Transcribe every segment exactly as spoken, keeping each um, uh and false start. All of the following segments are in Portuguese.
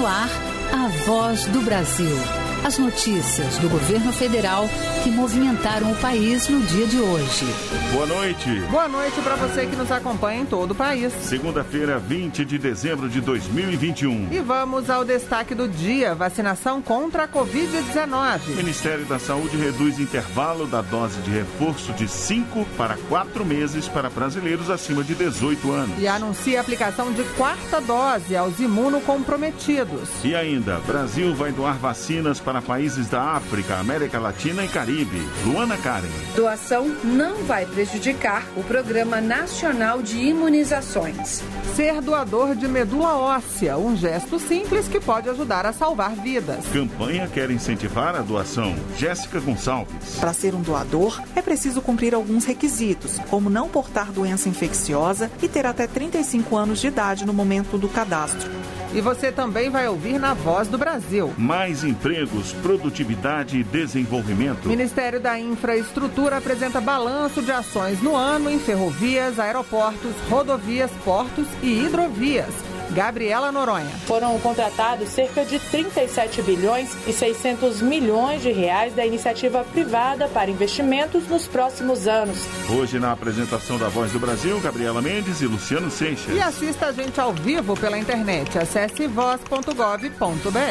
No ar, a Voz do Brasil. As notícias do governo federal que movimentaram o país no dia de hoje. Boa noite. Boa noite para você que nos acompanha em todo o país. Segunda-feira, vinte de dezembro de dois mil e vinte e um. E vamos ao destaque do dia: vacinação contra a covid dezenove. O Ministério da Saúde reduz intervalo da dose de reforço de cinco para quatro meses para brasileiros acima de dezoito anos. E anuncia a aplicação de quarta dose aos imunocomprometidos. E ainda, Brasil vai doar vacinas para países da África, América Latina e Caribe. Luana Karen. Doação não vai prejudicar o Programa Nacional de Imunizações. Ser doador de medula óssea, um gesto simples que pode ajudar a salvar vidas. Campanha quer incentivar a doação. Jéssica Gonçalves. Para ser um doador, é preciso cumprir alguns requisitos, como não portar doença infecciosa e ter até trinta e cinco anos de idade no momento do cadastro. E você também vai ouvir na Voz do Brasil. Mais empregos, produtividade e desenvolvimento. Ministério da Infraestrutura apresenta balanço de ações no ano em ferrovias, aeroportos, rodovias, portos e hidrovias. Gabriela Noronha. Foram contratados cerca de trinta e sete bilhões e seiscentos milhões de reais da iniciativa privada para investimentos nos próximos anos. Hoje, na apresentação da Voz do Brasil, Gabriela Mendes e Luciano Seixas. E assista a gente ao vivo pela internet. Acesse voz ponto gov ponto br.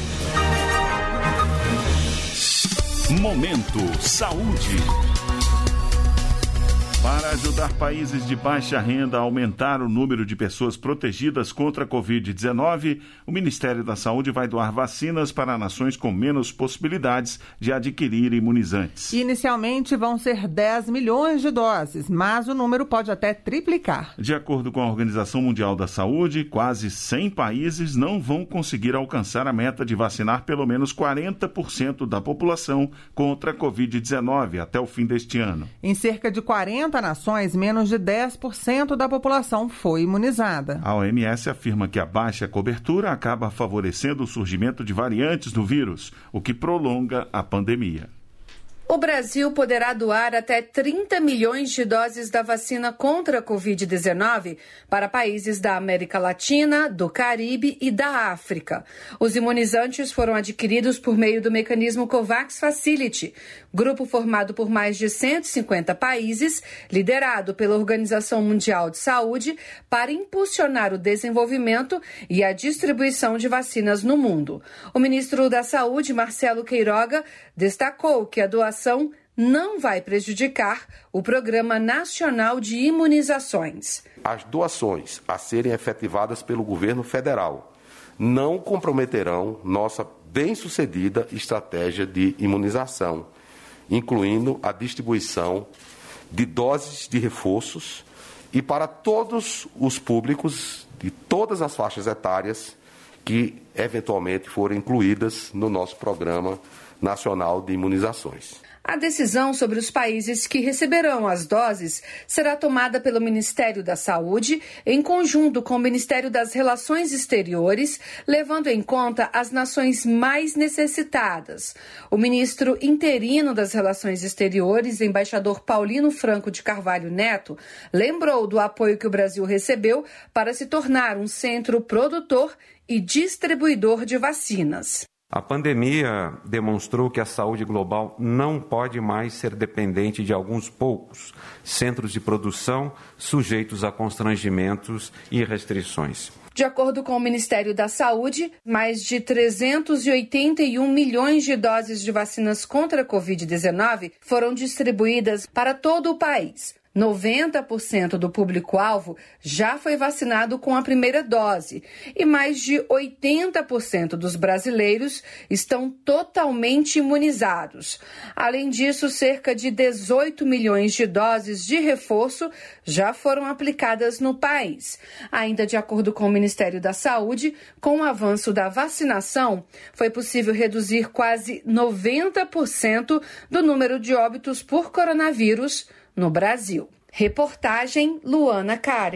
Momento Saúde. Para ajudar países de baixa renda a aumentar o número de pessoas protegidas contra a covid dezenove, o Ministério da Saúde vai doar vacinas para nações com menos possibilidades de adquirir imunizantes. Inicialmente vão ser dez milhões de doses, mas o número pode até triplicar. De acordo com a Organização Mundial da Saúde, quase cem países não vão conseguir alcançar a meta de vacinar pelo menos quarenta por cento da população contra a covid dezenove até o fim deste ano. Em cerca de quarenta nações, menos de dez por cento da população foi imunizada. A O M S afirma que a baixa cobertura acaba favorecendo o surgimento de variantes do vírus, o que prolonga a pandemia. O Brasil poderá doar até trinta milhões de doses da vacina contra a covid dezenove para países da América Latina, do Caribe e da África. Os imunizantes foram adquiridos por meio do mecanismo COVAX Facility, grupo formado por mais de cento e cinquenta países, liderado pela Organização Mundial de Saúde, para impulsionar o desenvolvimento e a distribuição de vacinas no mundo. O ministro da Saúde, Marcelo Queiroga, destacou que a doação não vai prejudicar o Programa Nacional de Imunizações. As doações a serem efetivadas pelo governo federal não comprometerão nossa bem-sucedida estratégia de imunização, incluindo a distribuição de doses de reforços e para todos os públicos de todas as faixas etárias que eventualmente forem incluídas no nosso Programa Nacional de Imunizações. A decisão sobre os países que receberão as doses será tomada pelo Ministério da Saúde, em conjunto com o Ministério das Relações Exteriores, levando em conta as nações mais necessitadas. O ministro interino das Relações Exteriores, embaixador Paulino Franco de Carvalho Neto, lembrou do apoio que o Brasil recebeu para se tornar um centro produtor e distribuidor de vacinas. A pandemia demonstrou que a saúde global não pode mais ser dependente de alguns poucos centros de produção sujeitos a constrangimentos e restrições. De acordo com o Ministério da Saúde, mais de trezentos e oitenta e um milhões de doses de vacinas contra a covid dezenove foram distribuídas para todo o país. noventa por cento do público-alvo já foi vacinado com a primeira dose e mais de oitenta por cento dos brasileiros estão totalmente imunizados. Além disso, cerca de dezoito milhões de doses de reforço já foram aplicadas no país. Ainda de acordo com o Ministério da Saúde, com o avanço da vacinação, foi possível reduzir quase noventa por cento do número de óbitos por coronavírus no Brasil. Reportagem Luana Karen.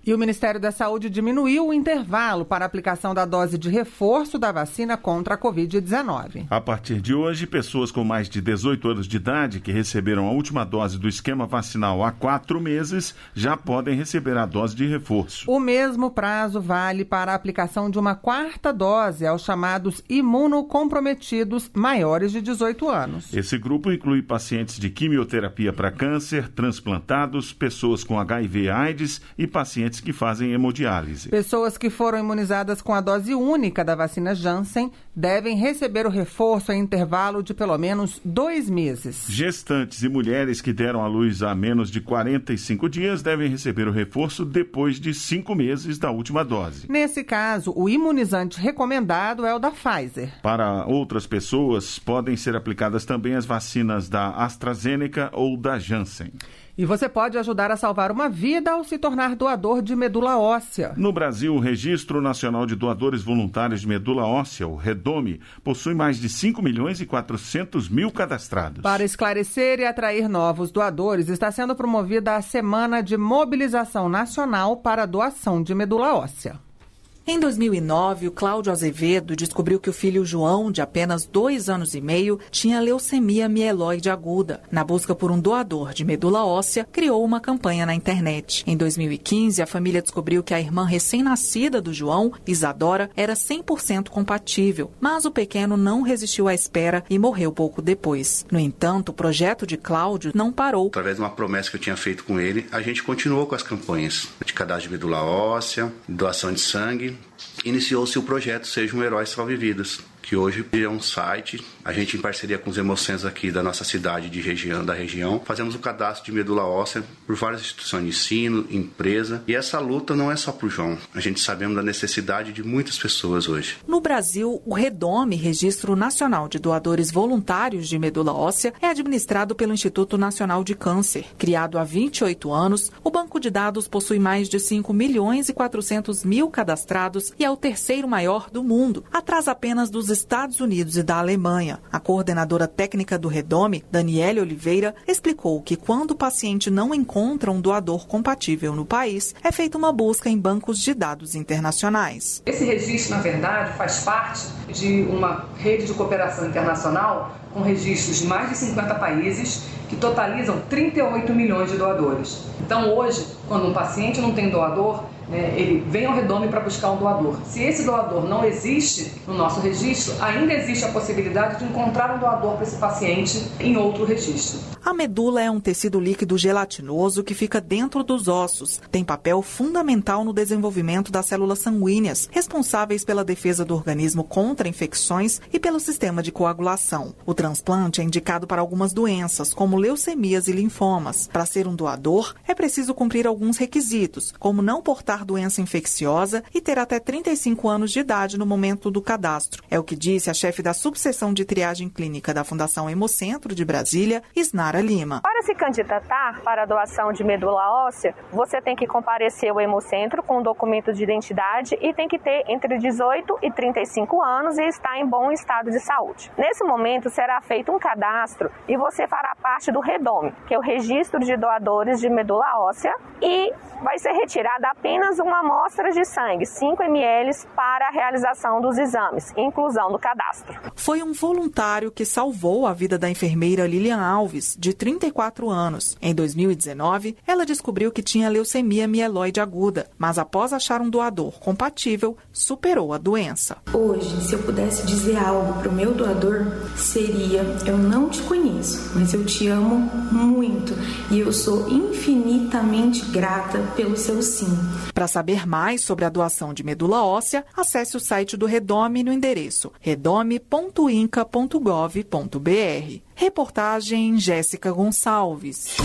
E o Ministério da Saúde diminuiu o intervalo para a aplicação da dose de reforço da vacina contra a covid dezenove. A partir de hoje, pessoas com mais de dezoito anos de idade que receberam a última dose do esquema vacinal há quatro meses já podem receber a dose de reforço. O mesmo prazo vale para a aplicação de uma quarta dose aos chamados imunocomprometidos maiores de dezoito anos. Esse grupo inclui pacientes de quimioterapia para câncer, transplantados, pessoas com H I V/AIDS e pacientes que fazem hemodiálise. Pessoas que foram imunizadas com a dose única da vacina Janssen devem receber o reforço em intervalo de pelo menos dois meses. Gestantes e mulheres que deram à luz há menos de quarenta e cinco dias devem receber o reforço depois de cinco meses da última dose. Nesse caso, o imunizante recomendado é o da Pfizer. Para outras pessoas, podem ser aplicadas também as vacinas da AstraZeneca ou da Janssen. E você pode ajudar a salvar uma vida ao se tornar doador de medula óssea. No Brasil, o Registro Nacional de Doadores Voluntários de Medula Óssea, o REDOME, possui mais de cinco milhões e quatrocentos mil cadastrados. Para esclarecer e atrair novos doadores, está sendo promovida a Semana de Mobilização Nacional para a Doação de Medula Óssea. Em dois mil e nove, o Cláudio Azevedo descobriu que o filho João, de apenas dois anos e meio, tinha leucemia mieloide aguda. Na busca por um doador de medula óssea, criou uma campanha na internet. Em dois mil e quinze, a família descobriu que a irmã recém-nascida do João, Isadora, era cem por cento compatível, mas o pequeno não resistiu à espera e morreu pouco depois. No entanto, o projeto de Cláudio não parou. Através de uma promessa que eu tinha feito com ele, a gente continuou com as campanhas de cadastro de medula óssea, doação de sangue. Iniciou-se o projeto Seja um Herói Salve Vidas, que hoje é um site, a gente em parceria com os Hemocentros aqui da nossa cidade de região, da região, fazemos o cadastro de medula óssea por várias instituições de ensino, empresa, e essa luta não é só para o João, a gente sabemos da necessidade de muitas pessoas hoje. No Brasil, o REDOME, Registro Nacional de Doadores Voluntários de Medula Óssea, é administrado pelo Instituto Nacional de Câncer. Criado há vinte e oito anos, o banco de dados possui mais de cinco milhões e quatrocentos mil cadastrados e é o terceiro maior do mundo, atrás apenas dos Estados Unidos e da Alemanha. A coordenadora técnica do REDOME, Daniele Oliveira, explicou que quando o paciente não encontra um doador compatível no país, é feita uma busca em bancos de dados internacionais. Esse registro, na verdade, faz parte de uma rede de cooperação internacional com registros de mais de cinquenta países que totalizam trinta e oito milhões de doadores. Então, hoje, quando um paciente não tem doador, É, ele vem ao REDOME para buscar um doador. Se esse doador não existe no nosso registro, ainda existe a possibilidade de encontrar um doador para esse paciente em outro registro. A medula é um tecido líquido gelatinoso que fica dentro dos ossos. Tem papel fundamental no desenvolvimento das células sanguíneas, responsáveis pela defesa do organismo contra infecções e pelo sistema de coagulação. O transplante é indicado para algumas doenças, como leucemias e linfomas. Para ser um doador, é preciso cumprir alguns requisitos, como não portar doença infecciosa e ter até trinta e cinco anos de idade no momento do cadastro. É o que disse a chefe da subseção de triagem clínica da Fundação Hemocentro de Brasília, Isnara Lima. Para se candidatar para a doação de medula óssea, você tem que comparecer ao Hemocentro com um documento de identidade e tem que ter entre dezoito e trinta e cinco anos e estar em bom estado de saúde. Nesse momento será feito um cadastro e você fará parte do REDOME, que é o Registro de Doadores de Medula Óssea, e vai ser retirada apenas uma amostra de sangue, cinco mililitros, para a realização dos exames, inclusão do cadastro. Foi um voluntário que salvou a vida da enfermeira Lilian Alves, de trinta e quatro anos. Em dois mil e dezenove, ela descobriu que tinha leucemia mieloide aguda, mas após achar um doador compatível, superou a doença. Hoje, se eu pudesse dizer algo para o meu doador, seria: eu não te conheço, mas eu te amo muito e eu sou infinitamente grata pelo seu sim. Para saber mais sobre a doação de medula óssea, acesse o site do REDOME no endereço redome ponto inca ponto gov ponto br. Reportagem Jéssica Gonçalves.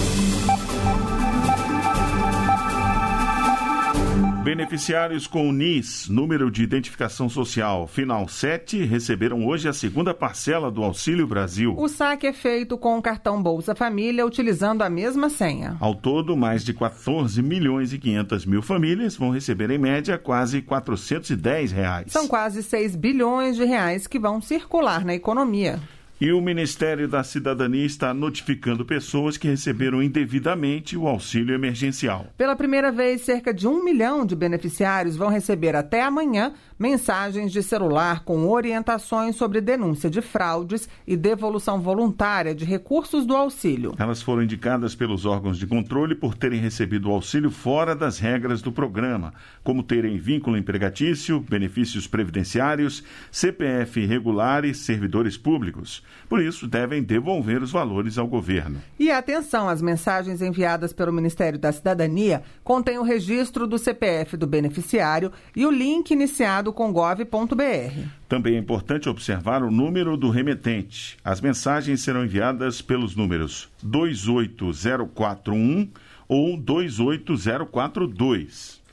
Beneficiários com o N I S, número de identificação social, final sete, receberam hoje a segunda parcela do Auxílio Brasil. O saque é feito com o cartão Bolsa Família, utilizando a mesma senha. Ao todo, mais de quatorze milhões e quinhentas mil famílias vão receber, em média, quase quatrocentos e dez reais. São quase seis bilhões de reais que vão circular na economia. E o Ministério da Cidadania está notificando pessoas que receberam indevidamente o auxílio emergencial. Pela primeira vez, cerca de um milhão de beneficiários vão receber até amanhã mensagens de celular com orientações sobre denúncia de fraudes e devolução voluntária de recursos do auxílio. Elas foram indicadas pelos órgãos de controle por terem recebido o auxílio fora das regras do programa, como terem vínculo empregatício, benefícios previdenciários, C P F irregular e servidores públicos. Por isso, devem devolver os valores ao governo. E atenção, as mensagens enviadas pelo Ministério da Cidadania contêm o registro do C P F do beneficiário e o link iniciado com gov ponto br. Também é importante observar o número do remetente. As mensagens serão enviadas pelos números dois oito zero quatro um ou dois oito zero quatro dois.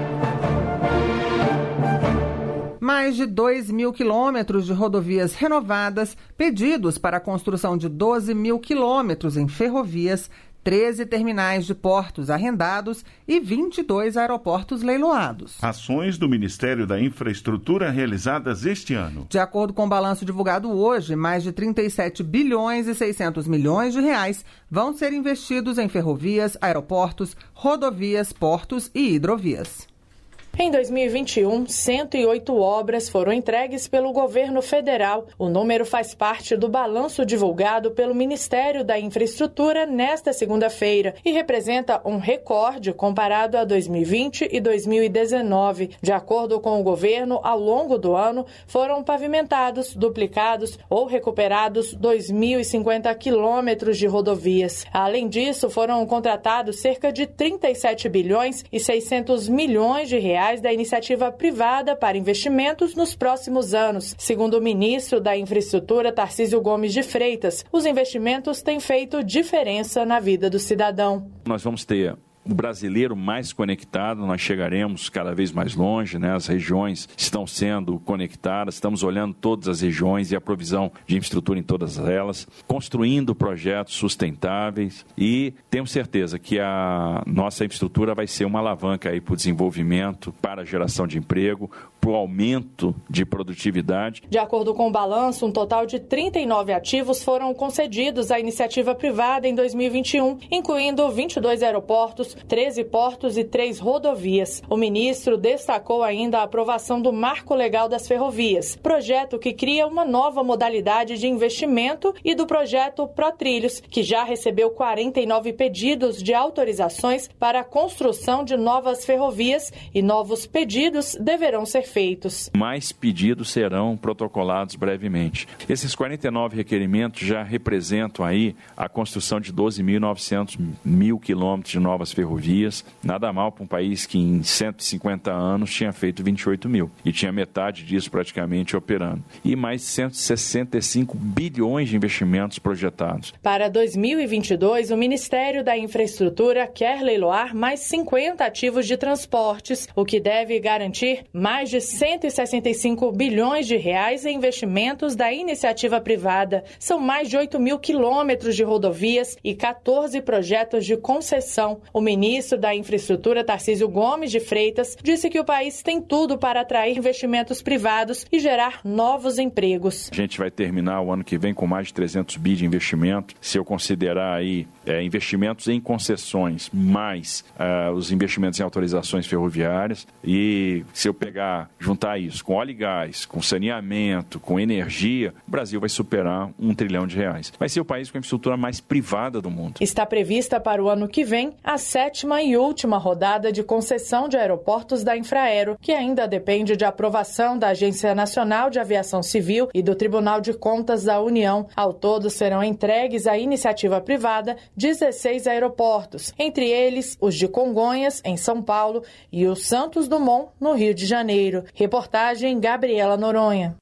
Mais de dois mil quilômetros de rodovias renovadas, pedidos para a construção de doze mil quilômetros em ferrovias, treze terminais de portos arrendados e vinte e dois aeroportos leiloados. Ações do Ministério da Infraestrutura realizadas este ano. De acordo com o balanço divulgado hoje, mais de trinta e sete bilhões e seiscentos milhões de reais vão ser investidos em ferrovias, aeroportos, rodovias, portos e hidrovias. Em dois mil e vinte e um, cento e oito obras foram entregues pelo governo federal. O número faz parte do balanço divulgado pelo Ministério da Infraestrutura nesta segunda-feira e representa um recorde comparado a dois mil e vinte e dois mil e dezenove. De acordo com o governo, ao longo do ano foram pavimentados, duplicados ou recuperados dois mil e cinquenta quilômetros de rodovias. Além disso, foram contratados cerca de trinta e sete bilhões e seiscentos milhões de reais da iniciativa privada para investimentos nos próximos anos. Segundo o ministro da Infraestrutura, Tarcísio Gomes de Freitas, os investimentos têm feito diferença na vida do cidadão. Nós vamos ter o brasileiro mais conectado, nós chegaremos cada vez mais longe, né? As regiões estão sendo conectadas, estamos olhando todas as regiões e a provisão de infraestrutura em todas elas, construindo projetos sustentáveis e temos certeza que a nossa infraestrutura vai ser uma alavanca aí para o desenvolvimento, para a geração de emprego, para o aumento de produtividade. De acordo com o balanço, um total de trinta e nove ativos foram concedidos à iniciativa privada em dois mil e vinte e um, incluindo vinte e dois aeroportos, treze portos e três rodovias. O ministro destacou ainda a aprovação do Marco Legal das Ferrovias, projeto que cria uma nova modalidade de investimento, e do projeto ProTrilhos, que já recebeu quarenta e nove pedidos de autorizações para a construção de novas ferrovias e novos pedidos deverão ser feitos. Mais pedidos serão protocolados brevemente. Esses quarenta e nove requerimentos já representam aí a construção de doze mil e novecentos mil quilômetros de novas ferrovias. Nada mal para um país que em cento e cinquenta anos tinha feito vinte e oito mil e tinha metade disso praticamente operando. E mais cento e sessenta e cinco bilhões de investimentos projetados. Para dois mil e vinte e dois, o Ministério da Infraestrutura quer leiloar mais cinquenta ativos de transportes, o que deve garantir mais de cento e sessenta e cinco bilhões de reais em investimentos da iniciativa privada. São mais de oito mil quilômetros de rodovias e quatorze projetos de concessão. O ministro da Infraestrutura, Tarcísio Gomes de Freitas, disse que o país tem tudo para atrair investimentos privados e gerar novos empregos. A gente vai terminar o ano que vem com mais de trezentos bi de investimento. Se eu considerar aí é, investimentos em concessões, mais é, os investimentos em autorizações ferroviárias, e se eu pegar, juntar isso com óleo e gás, com saneamento, com energia, o Brasil vai superar um trilhão de reais. Vai ser o país com a infraestrutura mais privada do mundo. Está prevista para o ano que vem a sétima e última rodada de concessão de aeroportos da Infraero, que ainda depende de aprovação da Agência Nacional de Aviação Civil e do Tribunal de Contas da União. Ao todo, serão entregues à iniciativa privada dezesseis aeroportos, entre eles os de Congonhas, em São Paulo, e o Santos Dumont, no Rio de Janeiro. Reportagem Gabriela Noronha.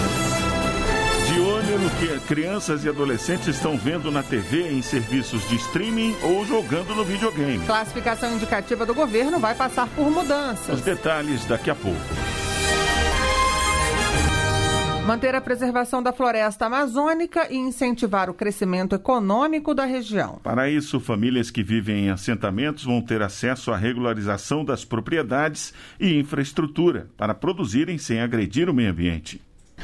De olho no que crianças e adolescentes estão vendo na T V, em serviços de streaming ou jogando no videogame. Classificação indicativa do governo vai passar por mudanças. Os detalhes daqui a pouco. Manter a preservação da floresta amazônica e incentivar o crescimento econômico da região. Para isso, famílias que vivem em assentamentos vão ter acesso à regularização das propriedades e infraestrutura para produzirem sem agredir o meio ambiente.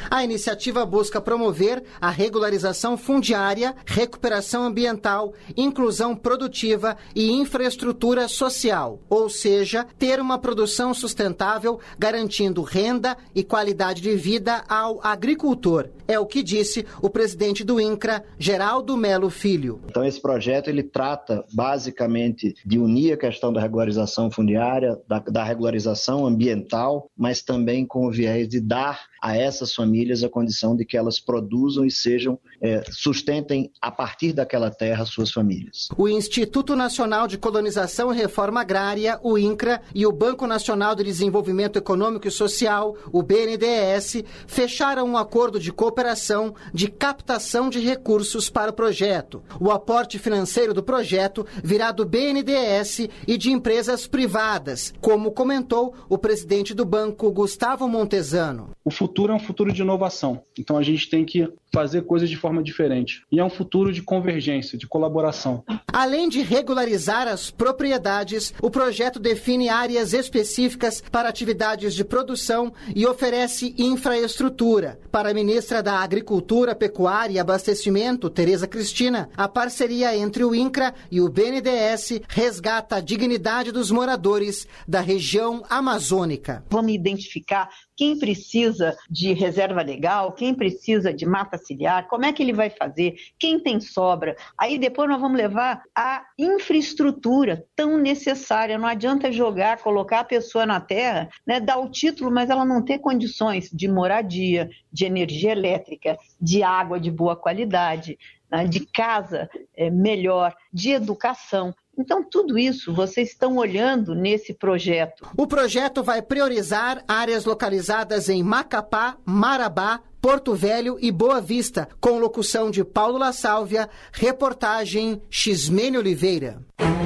A iniciativa busca promover a regularização fundiária, recuperação ambiental, inclusão produtiva e infraestrutura social, ou seja, ter uma produção sustentável, garantindo renda e qualidade de vida ao agricultor. É o que disse o presidente do INCRA, Geraldo Melo Filho. Então esse projeto ele trata basicamente de unir a questão da regularização fundiária, da, da regularização ambiental, mas também com o viés de dar a essas famílias a condição de que elas produzam e sejam, é, sustentem a partir daquela terra suas famílias. O Instituto Nacional de Colonização e Reforma Agrária, o INCRA, e o Banco Nacional de Desenvolvimento Econômico e Social, o B N D E S, fecharam um acordo de cooperação de captação de recursos para o projeto. O aporte financeiro do projeto virá do B N D E S e de empresas privadas, como comentou o presidente do banco, Gustavo Montesano. O futuro é um futuro de inovação, então a gente tem que fazer coisas de forma diferente. E é um futuro de convergência, de colaboração. Além de regularizar as propriedades, o projeto define áreas específicas para atividades de produção e oferece infraestrutura. Para a ministra da Agricultura, Pecuária e Abastecimento, Tereza Cristina, a parceria entre o INCRA e o B N D E S resgata a dignidade dos moradores da região amazônica. Vamos identificar quem precisa de reserva legal, quem precisa de mata ciliar, como é que ele vai fazer, quem tem sobra. Aí depois nós vamos levar a infraestrutura tão necessária. Não adianta jogar, colocar a pessoa na terra, né, dar o título, mas ela não ter condições de moradia, de energia elétrica, de água de boa qualidade, né, de casa é, melhor, de educação. Então, tudo isso vocês estão olhando nesse projeto. O projeto vai priorizar áreas localizadas em Macapá, Marabá, Porto Velho e Boa Vista, com locução de Paulo La Sálvia, reportagem Ximene Oliveira.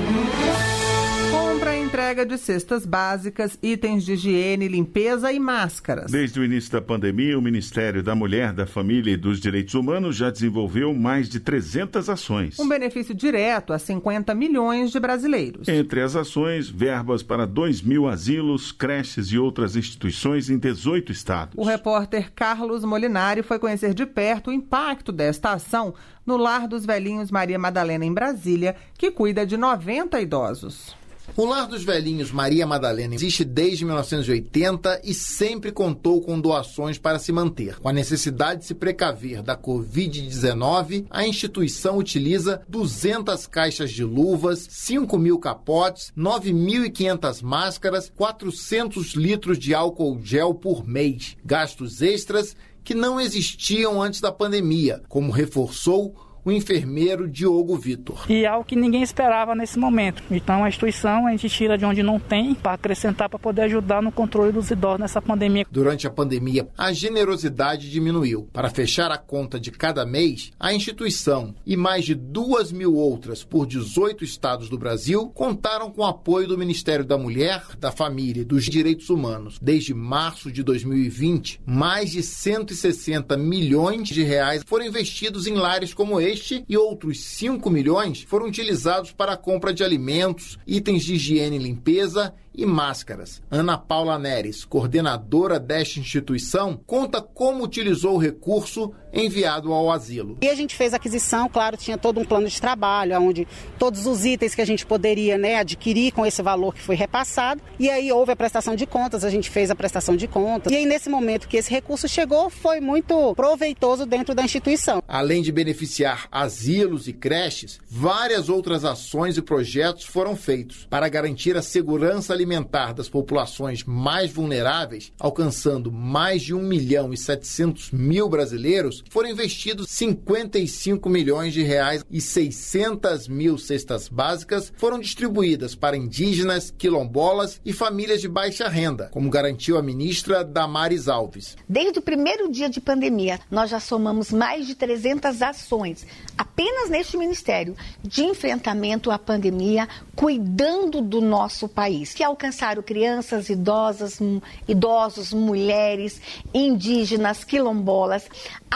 Compra e entrega de cestas básicas, itens de higiene, limpeza e máscaras. Desde o início da pandemia, o Ministério da Mulher, da Família e dos Direitos Humanos já desenvolveu mais de trezentas ações. Um benefício direto a cinquenta milhões de brasileiros. Entre as ações, verbas para dois mil asilos, creches e outras instituições em dezoito estados. O repórter Carlos Molinari foi conhecer de perto o impacto desta ação no Lar dos Velhinhos Maria Madalena, em Brasília, que cuida de noventa idosos. O Lar dos Velhinhos Maria Madalena existe desde mil novecentos e oitenta e sempre contou com doações para se manter. Com a necessidade de se precaver da covid dezenove, a instituição utiliza duzentas caixas de luvas, cinco mil capotes, nove mil e quinhentas máscaras, quatrocentos litros de álcool gel por mês. Gastos extras que não existiam antes da pandemia, como reforçou o enfermeiro Diogo Vitor. E é algo que ninguém esperava nesse momento. Então a instituição a gente tira de onde não tem para acrescentar, para poder ajudar no controle dos idosos nessa pandemia. Durante a pandemia, a generosidade diminuiu. Para fechar a conta de cada mês, a instituição e mais de duas mil outras por dezoito estados do Brasil contaram com o apoio do Ministério da Mulher, da Família e dos Direitos Humanos. Desde março de dois mil e vinte, mais de cento e sessenta milhões de reais foram investidos em lares como este e outros cinco milhões foram utilizados para a compra de alimentos, itens de higiene e limpeza e máscaras. Ana Paula Neres, coordenadora desta instituição, conta como utilizou o recurso enviado ao asilo. E a gente fez a aquisição, claro, tinha todo um plano de trabalho, onde todos os itens que a gente poderia, né, adquirir com esse valor que foi repassado, e aí houve a prestação de contas, a gente fez a prestação de contas, e aí nesse momento que esse recurso chegou, foi muito proveitoso dentro da instituição. Além de beneficiar asilos e creches, várias outras ações e projetos foram feitos para garantir a segurança alimentar alimentar das populações mais vulneráveis, alcançando mais de um milhão e setecentos mil brasileiros, foram investidos cinquenta e cinco milhões de reais e seiscentas mil cestas básicas foram distribuídas para indígenas, quilombolas e famílias de baixa renda, como garantiu a ministra Damares Alves. Desde o primeiro dia de pandemia, nós já somamos mais de trezentas ações, apenas neste Ministério, de enfrentamento à pandemia, cuidando do nosso país, que alcançaram crianças, idosas, idosos, mulheres, indígenas, quilombolas,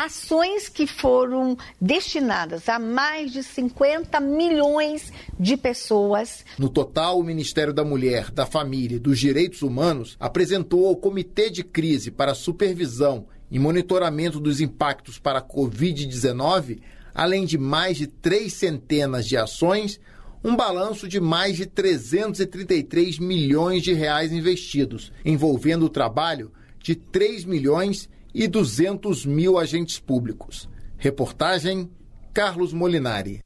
ações que foram destinadas a mais de cinquenta milhões de pessoas. No total, o Ministério da Mulher, da Família e dos Direitos Humanos apresentou ao Comitê de Crise para a Supervisão Em monitoramento dos impactos para a covid dezenove, além de mais de três centenas de ações, um balanço de mais de trezentos e trinta e três milhões de reais investidos, envolvendo o trabalho de três milhões e duzentos mil agentes públicos. Reportagem Carlos Molinari.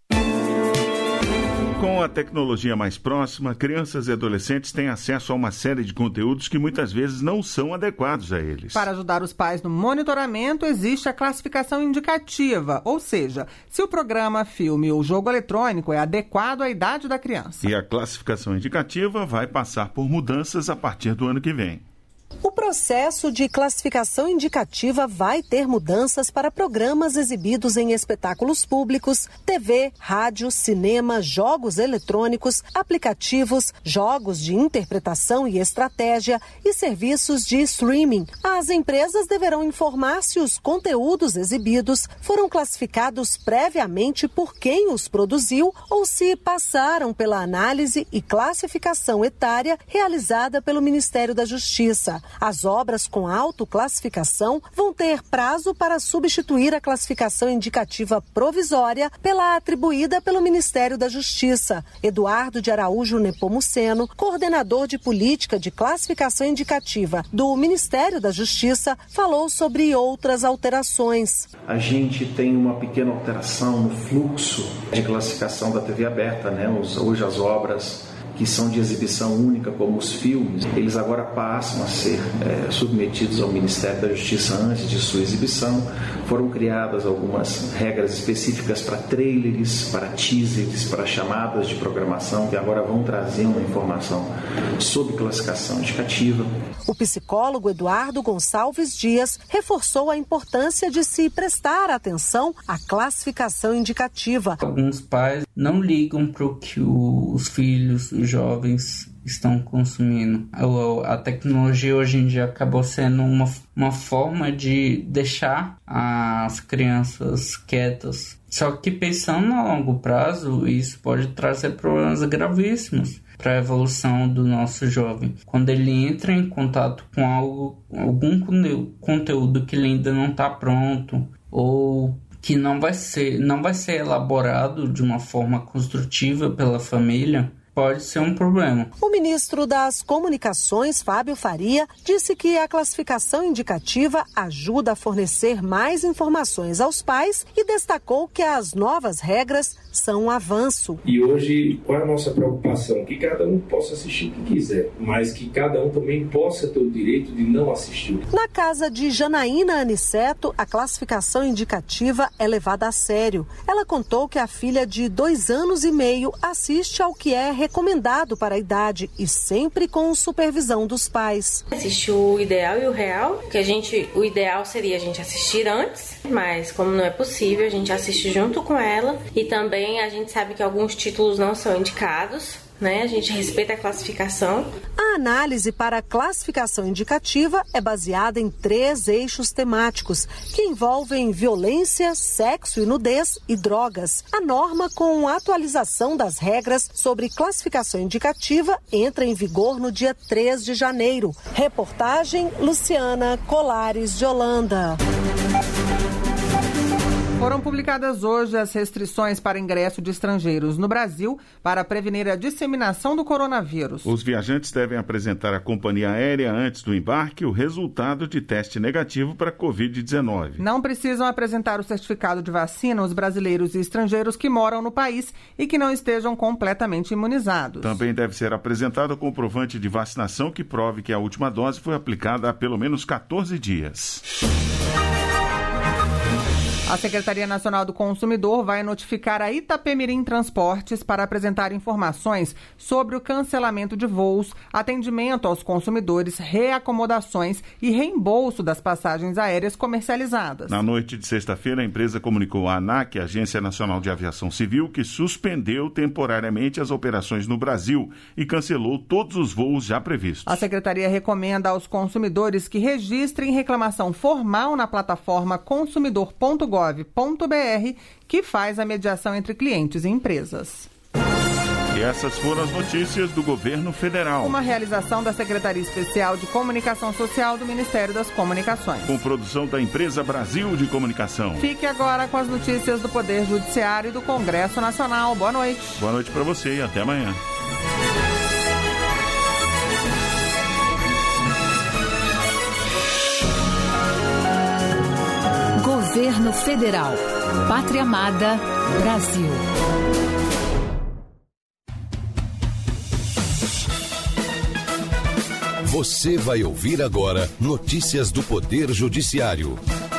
Com a tecnologia mais próxima, crianças e adolescentes têm acesso a uma série de conteúdos que muitas vezes não são adequados a eles. Para ajudar os pais no monitoramento, existe a classificação indicativa, ou seja, se o programa, filme ou jogo eletrônico é adequado à idade da criança. E a classificação indicativa vai passar por mudanças a partir do ano que vem. O processo de classificação indicativa vai ter mudanças para programas exibidos em espetáculos públicos, T V, rádio, cinema, jogos eletrônicos, aplicativos, jogos de interpretação e estratégia e serviços de streaming. As empresas deverão informar se os conteúdos exibidos foram classificados previamente por quem os produziu ou se passaram pela análise e classificação etária realizada pelo Ministério da Justiça. As obras com autoclassificação vão ter prazo para substituir a classificação indicativa provisória pela atribuída pelo Ministério da Justiça. Eduardo de Araújo Nepomuceno, coordenador de política de classificação indicativa do Ministério da Justiça, falou sobre outras alterações. A gente tem uma pequena alteração no fluxo de classificação da T V aberta, né? Hoje as obras que são de exibição única, como os filmes, eles agora passam a ser é, submetidos ao Ministério da Justiça antes de sua exibição. Foram criadas algumas regras específicas para trailers, para teasers, para chamadas de programação, que agora vão trazer uma informação sobre classificação indicativa. O psicólogo Eduardo Gonçalves Dias reforçou a importância de se prestar atenção à classificação indicativa. Alguns pais não ligam para o que os filhos, os jovens estão consumindo. A tecnologia hoje em dia acabou sendo uma, uma forma de deixar as crianças quietas. Só que pensando a longo prazo, isso pode trazer problemas gravíssimos para a evolução do nosso jovem. Quando ele entra em contato com algo, algum conteúdo que ele ainda não está pronto ou que não vai ser, não vai ser elaborado de uma forma construtiva pela família, pode ser um problema. O ministro das Comunicações, Fábio Faria, disse que a classificação indicativa ajuda a fornecer mais informações aos pais e destacou que as novas regras são um avanço. E hoje, qual é a nossa preocupação? Que cada um possa assistir o que quiser, mas que cada um também possa ter o direito de não assistir. Na casa de Janaína Aniceto, a classificação indicativa é levada a sério. Ela contou que a filha de dois anos e meio assiste ao que é recomendado para a idade e sempre com supervisão dos pais. Existe o ideal e o real, que a gente, o ideal seria a gente assistir antes, mas como não é possível, a gente assiste junto com ela e também a gente sabe que alguns títulos não são indicados, né? A gente respeita a classificação. A análise para a classificação indicativa é baseada em três eixos temáticos que envolvem violência, sexo e nudez e drogas. A norma com atualização das regras sobre classificação indicativa entra em vigor no dia três de janeiro. Reportagem Luciana Colares de Holanda. Foram publicadas hoje as restrições para ingresso de estrangeiros no Brasil para prevenir a disseminação do coronavírus. Os viajantes devem apresentar à companhia aérea antes do embarque o resultado de teste negativo para covid dezenove. Não precisam apresentar o certificado de vacina os brasileiros e estrangeiros que moram no país e que não estejam completamente imunizados. Também deve ser apresentado o comprovante de vacinação que prove que a última dose foi aplicada há pelo menos quatorze dias. A Secretaria Nacional do Consumidor vai notificar a Itapemirim Transportes para apresentar informações sobre o cancelamento de voos, atendimento aos consumidores, reacomodações e reembolso das passagens aéreas comercializadas. Na noite de sexta-feira, a empresa comunicou à ANAC, Agência Nacional de Aviação Civil, que suspendeu temporariamente as operações no Brasil e cancelou todos os voos já previstos. A Secretaria recomenda aos consumidores que registrem reclamação formal na plataforma consumidor ponto gov ponto br, que faz a mediação entre clientes e empresas. E essas foram as notícias do governo federal. Uma realização da Secretaria Especial de Comunicação Social do Ministério das Comunicações. Com produção da Empresa Brasil de Comunicação. Fique agora com as notícias do Poder Judiciário e do Congresso Nacional. Boa noite. Boa noite para você e até amanhã. Governo Federal. Pátria Amada, Brasil. Você vai ouvir agora notícias do Poder Judiciário.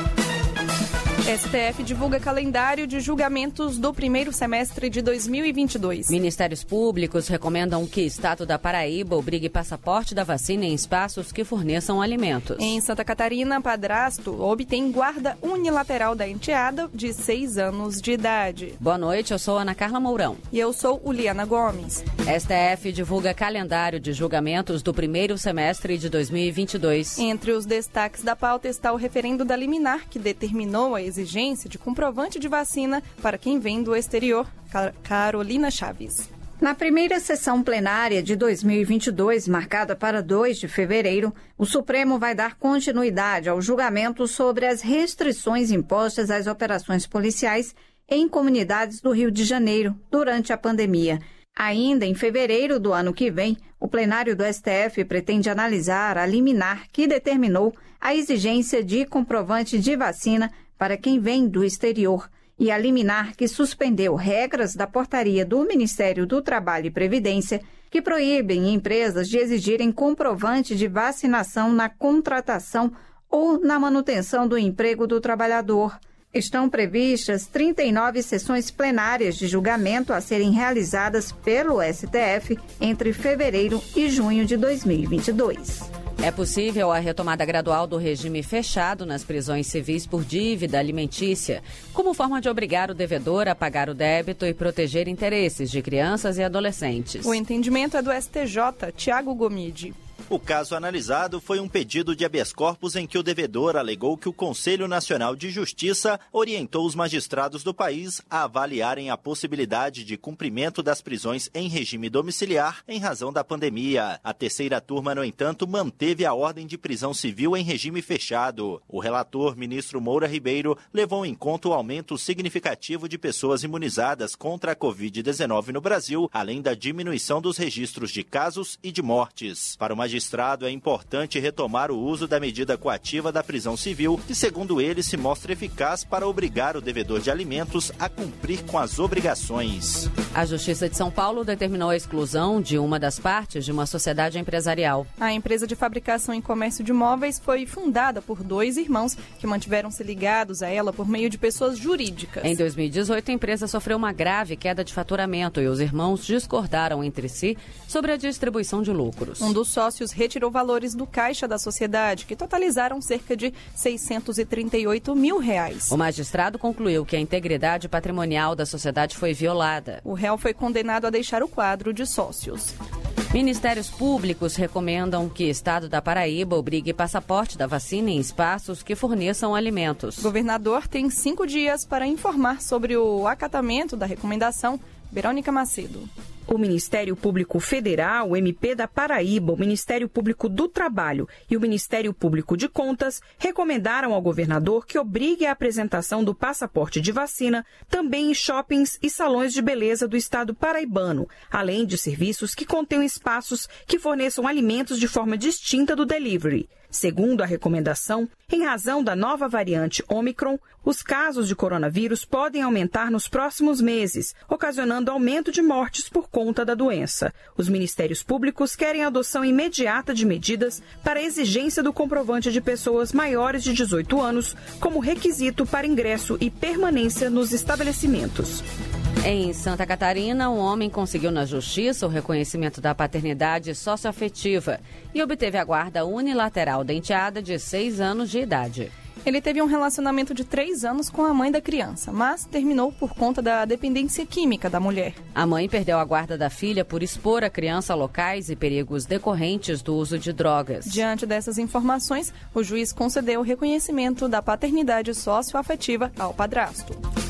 S T F divulga calendário de julgamentos do primeiro semestre de dois mil e vinte e dois. Ministérios públicos recomendam que Estado da Paraíba obrigue passaporte da vacina em espaços que forneçam alimentos. Em Santa Catarina, padrasto obtém guarda unilateral da enteada de seis anos de idade. Boa noite, eu sou Ana Carla Mourão. E eu sou Uliana Gomes. S T F divulga calendário de julgamentos do primeiro semestre de dois mil e vinte e dois. Entre os destaques da pauta está o referendo da liminar, que determinou a exigência de comprovante de vacina para quem vem do exterior. Carolina Chaves. Na primeira sessão plenária de dois mil e vinte e dois, marcada para dois de fevereiro, o Supremo vai dar continuidade ao julgamento sobre as restrições impostas às operações policiais em comunidades do Rio de Janeiro durante a pandemia. Ainda em fevereiro do ano que vem, o plenário do S T F pretende analisar a liminar que determinou a exigência de comprovante de vacina para quem vem do exterior e a liminar que suspendeu regras da portaria do Ministério do Trabalho e Previdência que proíbem empresas de exigirem comprovante de vacinação na contratação ou na manutenção do emprego do trabalhador. Estão previstas trinta e nove sessões plenárias de julgamento a serem realizadas pelo S T F entre fevereiro e junho de dois mil e vinte e dois. É possível a retomada gradual do regime fechado nas prisões civis por dívida alimentícia, como forma de obrigar o devedor a pagar o débito e proteger interesses de crianças e adolescentes. O entendimento é do S T J, Tiago Gomide. O caso analisado foi um pedido de habeas corpus em que o devedor alegou que o Conselho Nacional de Justiça orientou os magistrados do país a avaliarem a possibilidade de cumprimento das prisões em regime domiciliar em razão da pandemia. A terceira turma, no entanto, manteve a ordem de prisão civil em regime fechado. O relator, ministro Moura Ribeiro, levou em conta o aumento significativo de pessoas imunizadas contra a covid dezenove no Brasil, além da diminuição dos registros de casos e de mortes. Para o magistrado, é importante retomar o uso da medida coativa da prisão civil, que, segundo ele, se mostra eficaz para obrigar o devedor de alimentos a cumprir com as obrigações. A Justiça de São Paulo determinou a exclusão de uma das partes de uma sociedade empresarial. A empresa de fabricação e comércio de móveis foi fundada por dois irmãos que mantiveram-se ligados a ela por meio de pessoas jurídicas. Em dois mil e dezoito, a empresa sofreu uma grave queda de faturamento e os irmãos discordaram entre si sobre a distribuição de lucros. Um dos sócios retirou valores do caixa da sociedade, que totalizaram cerca de seiscentos e trinta e oito mil reais. O magistrado concluiu que a integridade patrimonial da sociedade foi violada. O réu foi condenado a deixar o quadro de sócios. Ministérios públicos recomendam que Estado da Paraíba obrigue passaporte da vacina em espaços que forneçam alimentos. O governador tem cinco dias para informar sobre o acatamento da recomendação. Verônica Macedo. O Ministério Público Federal, o M P da Paraíba, o Ministério Público do Trabalho e o Ministério Público de Contas recomendaram ao governador que obrigue a apresentação do passaporte de vacina também em shoppings e salões de beleza do estado paraibano, além de serviços que contenham espaços que forneçam alimentos de forma distinta do delivery. Segundo a recomendação, em razão da nova variante Ômicron, os casos de coronavírus podem aumentar nos próximos meses, ocasionando aumento de mortes por conta da doença. Os ministérios públicos querem a adoção imediata de medidas para a exigência do comprovante de pessoas maiores de dezoito anos como requisito para ingresso e permanência nos estabelecimentos. Em Santa Catarina, um homem conseguiu na justiça o reconhecimento da paternidade socioafetiva e obteve a guarda unilateral da enteada de seis anos de idade. Ele teve um relacionamento de três anos com a mãe da criança, mas terminou por conta da dependência química da mulher. A mãe perdeu a guarda da filha por expor a criança a locais e perigos decorrentes do uso de drogas. Diante dessas informações, o juiz concedeu o reconhecimento da paternidade socioafetiva ao padrasto.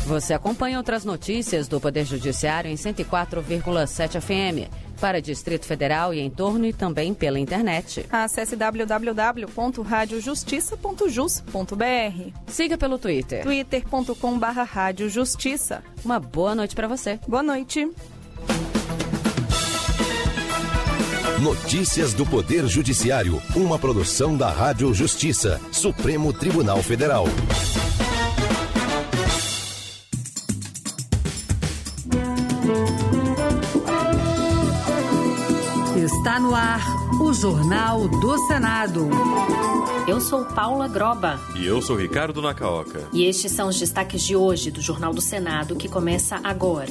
Você acompanha outras notícias do Poder Judiciário em cento e quatro vírgula sete F M. Para Distrito Federal e entorno e também pela internet. Acesse w w w ponto rádio justiça ponto jus ponto b r. Siga pelo Twitter. twitter ponto com barra rádio justiça. Uma boa noite para você. Boa noite. Notícias do Poder Judiciário. Uma produção da Rádio Justiça. Supremo Tribunal Federal. Está no ar o Jornal do Senado. Eu sou Paula Groba. E eu sou Ricardo Nacaoca. E estes são os destaques de hoje do Jornal do Senado, que começa agora.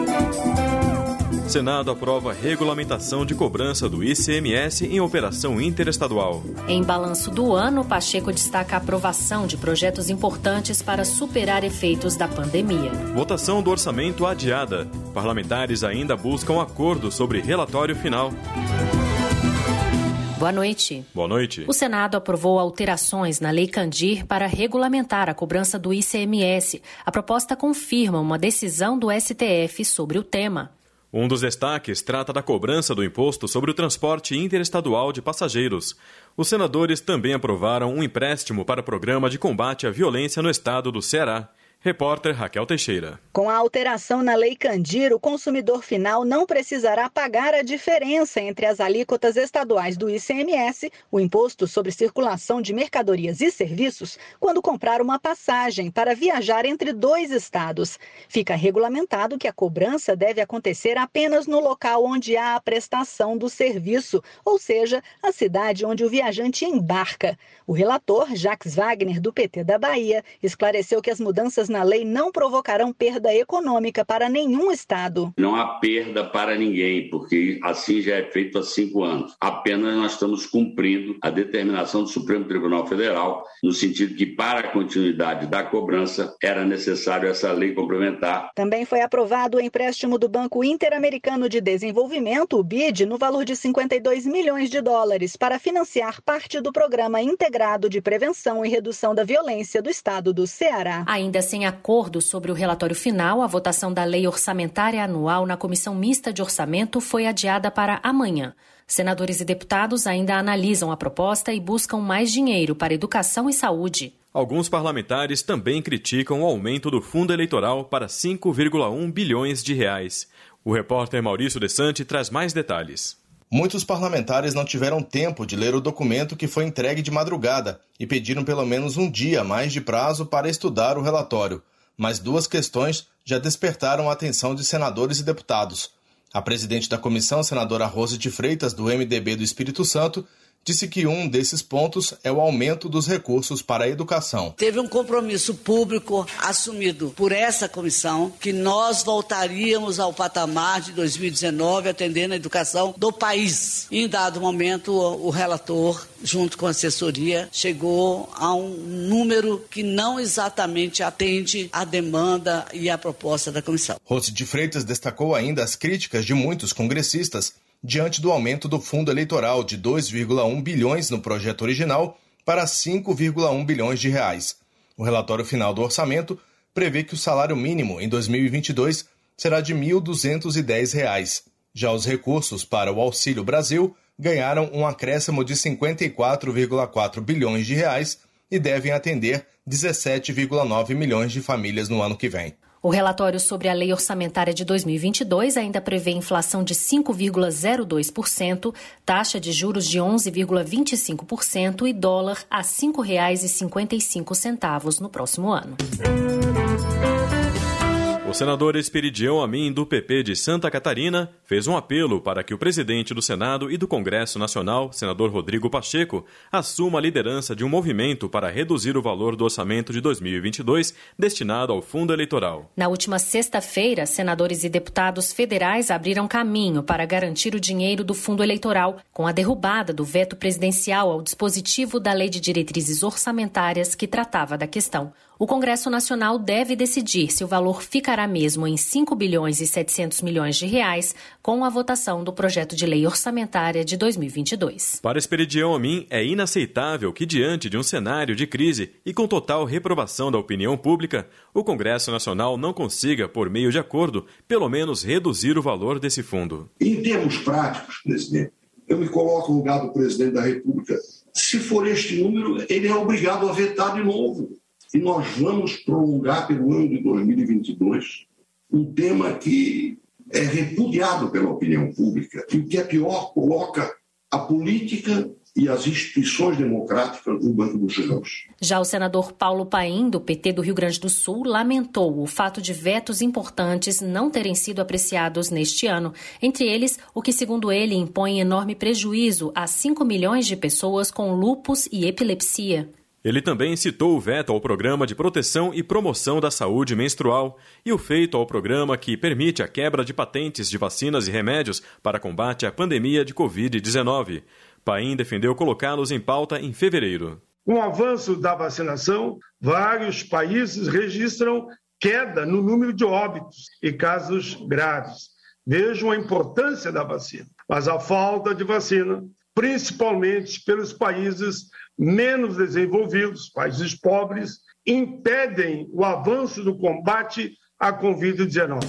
Senado aprova regulamentação de cobrança do I C M S em operação interestadual. Em balanço do ano, Pacheco destaca a aprovação de projetos importantes para superar efeitos da pandemia. Votação do orçamento adiada. Parlamentares ainda buscam acordo sobre relatório final. Boa noite. Boa noite. O Senado aprovou alterações na Lei Candir para regulamentar a cobrança do I C M S. A proposta confirma uma decisão do S T F sobre o tema. Um dos destaques trata da cobrança do imposto sobre o transporte interestadual de passageiros. Os senadores também aprovaram um empréstimo para o programa de combate à violência no estado do Ceará. Repórter Raquel Teixeira. Com a alteração na Lei Candir, o consumidor final não precisará pagar a diferença entre as alíquotas estaduais do I C M S, o Imposto sobre Circulação de Mercadorias e Serviços, quando comprar uma passagem para viajar entre dois estados. Fica regulamentado que a cobrança deve acontecer apenas no local onde há a prestação do serviço, ou seja, a cidade onde o viajante embarca. O relator, Jacques Wagner, do P T da Bahia, esclareceu que as mudanças na lei não provocarão perda econômica para nenhum estado. Não há perda para ninguém, porque assim já é feito há cinco anos. Apenas nós estamos cumprindo a determinação do Supremo Tribunal Federal, no sentido que, para a continuidade da cobrança, era necessário essa lei complementar. Também foi aprovado o empréstimo do Banco Interamericano de Desenvolvimento, o B I D, no valor de cinquenta e dois milhões de dólares, para financiar parte do Programa Integrado de Prevenção e Redução da Violência do estado do Ceará. Ainda sem acordo sobre o relatório final, a votação da Lei Orçamentária Anual na Comissão Mista de Orçamento foi adiada para amanhã. Senadores e deputados ainda analisam a proposta e buscam mais dinheiro para educação e saúde. Alguns parlamentares também criticam o aumento do fundo eleitoral para cinco vírgula um bilhões de reais. O repórter Maurício Desante traz mais detalhes. Muitos parlamentares não tiveram tempo de ler o documento que foi entregue de madrugada e pediram pelo menos um dia mais de prazo para estudar o relatório. Mas duas questões já despertaram a atenção de senadores e deputados. A presidente da comissão, senadora Rose de Freitas, do M D B do Espírito Santo, disse que um desses pontos é o aumento dos recursos para a educação. Teve um compromisso público assumido por essa comissão que nós voltaríamos ao patamar de dois mil e dezenove atendendo a educação do país. Em dado momento, o relator, junto com a assessoria, chegou a um número que não exatamente atende à demanda e à proposta da comissão. Rose de Freitas destacou ainda as críticas de muitos congressistas diante do aumento do fundo eleitoral de dois vírgula um bilhões no projeto original para cinco vírgula um bilhões de reais. O relatório final do orçamento prevê que o salário mínimo em dois mil e vinte e dois será de mil duzentos e dez reais. Já os recursos para o Auxílio Brasil ganharam um acréscimo de cinquenta e quatro vírgula quatro bilhões de reais e devem atender dezessete vírgula nove milhões de famílias no ano que vem. O relatório sobre a Lei Orçamentária de dois mil e vinte e dois ainda prevê inflação de cinco vírgula zero dois por cento, taxa de juros de onze vírgula vinte e cinco por cento e dólar a cinco reais e cinquenta e cinco centavos no próximo ano. O senador Esperidião Amin, do P P de Santa Catarina, fez um apelo para que o presidente do Senado e do Congresso Nacional, senador Rodrigo Pacheco, assuma a liderança de um movimento para reduzir o valor do orçamento de dois mil e vinte e dois destinado ao fundo eleitoral. Na última sexta-feira, senadores e deputados federais abriram caminho para garantir o dinheiro do fundo eleitoral, com a derrubada do veto presidencial ao dispositivo da Lei de Diretrizes Orçamentárias que tratava da questão. O Congresso Nacional deve decidir se o valor ficará mesmo em cinco bilhões e setecentos milhões de reais com a votação do projeto de lei orçamentária de dois mil e vinte e dois. Para Esperidião Amin, é inaceitável que, diante de um cenário de crise e com total reprovação da opinião pública, o Congresso Nacional não consiga, por meio de acordo, pelo menos reduzir o valor desse fundo. Em termos práticos, presidente, eu me coloco no lugar do presidente da República. Se for este número, ele é obrigado a vetar de novo. E nós vamos prolongar pelo ano de dois mil e vinte e dois um tema que é repudiado pela opinião pública e, o que é pior, coloca a política e as instituições democráticas no banco dos réus. Já o senador Paulo Paim, do P T do Rio Grande do Sul, lamentou o fato de vetos importantes não terem sido apreciados neste ano. Entre eles, o que, segundo ele, impõe enorme prejuízo a cinco milhões de pessoas com lúpus e epilepsia. Ele também citou o veto ao Programa de Proteção e Promoção da Saúde Menstrual e o feito ao programa que permite a quebra de patentes de vacinas e remédios para combate à pandemia de covid dezenove. Paim defendeu colocá-los em pauta em fevereiro. Com o avanço da vacinação, vários países registram queda no número de óbitos e casos graves. Vejam a importância da vacina, mas a falta de vacina, principalmente pelos países menos desenvolvidos, países pobres, impedem o avanço do combate à covid dezenove.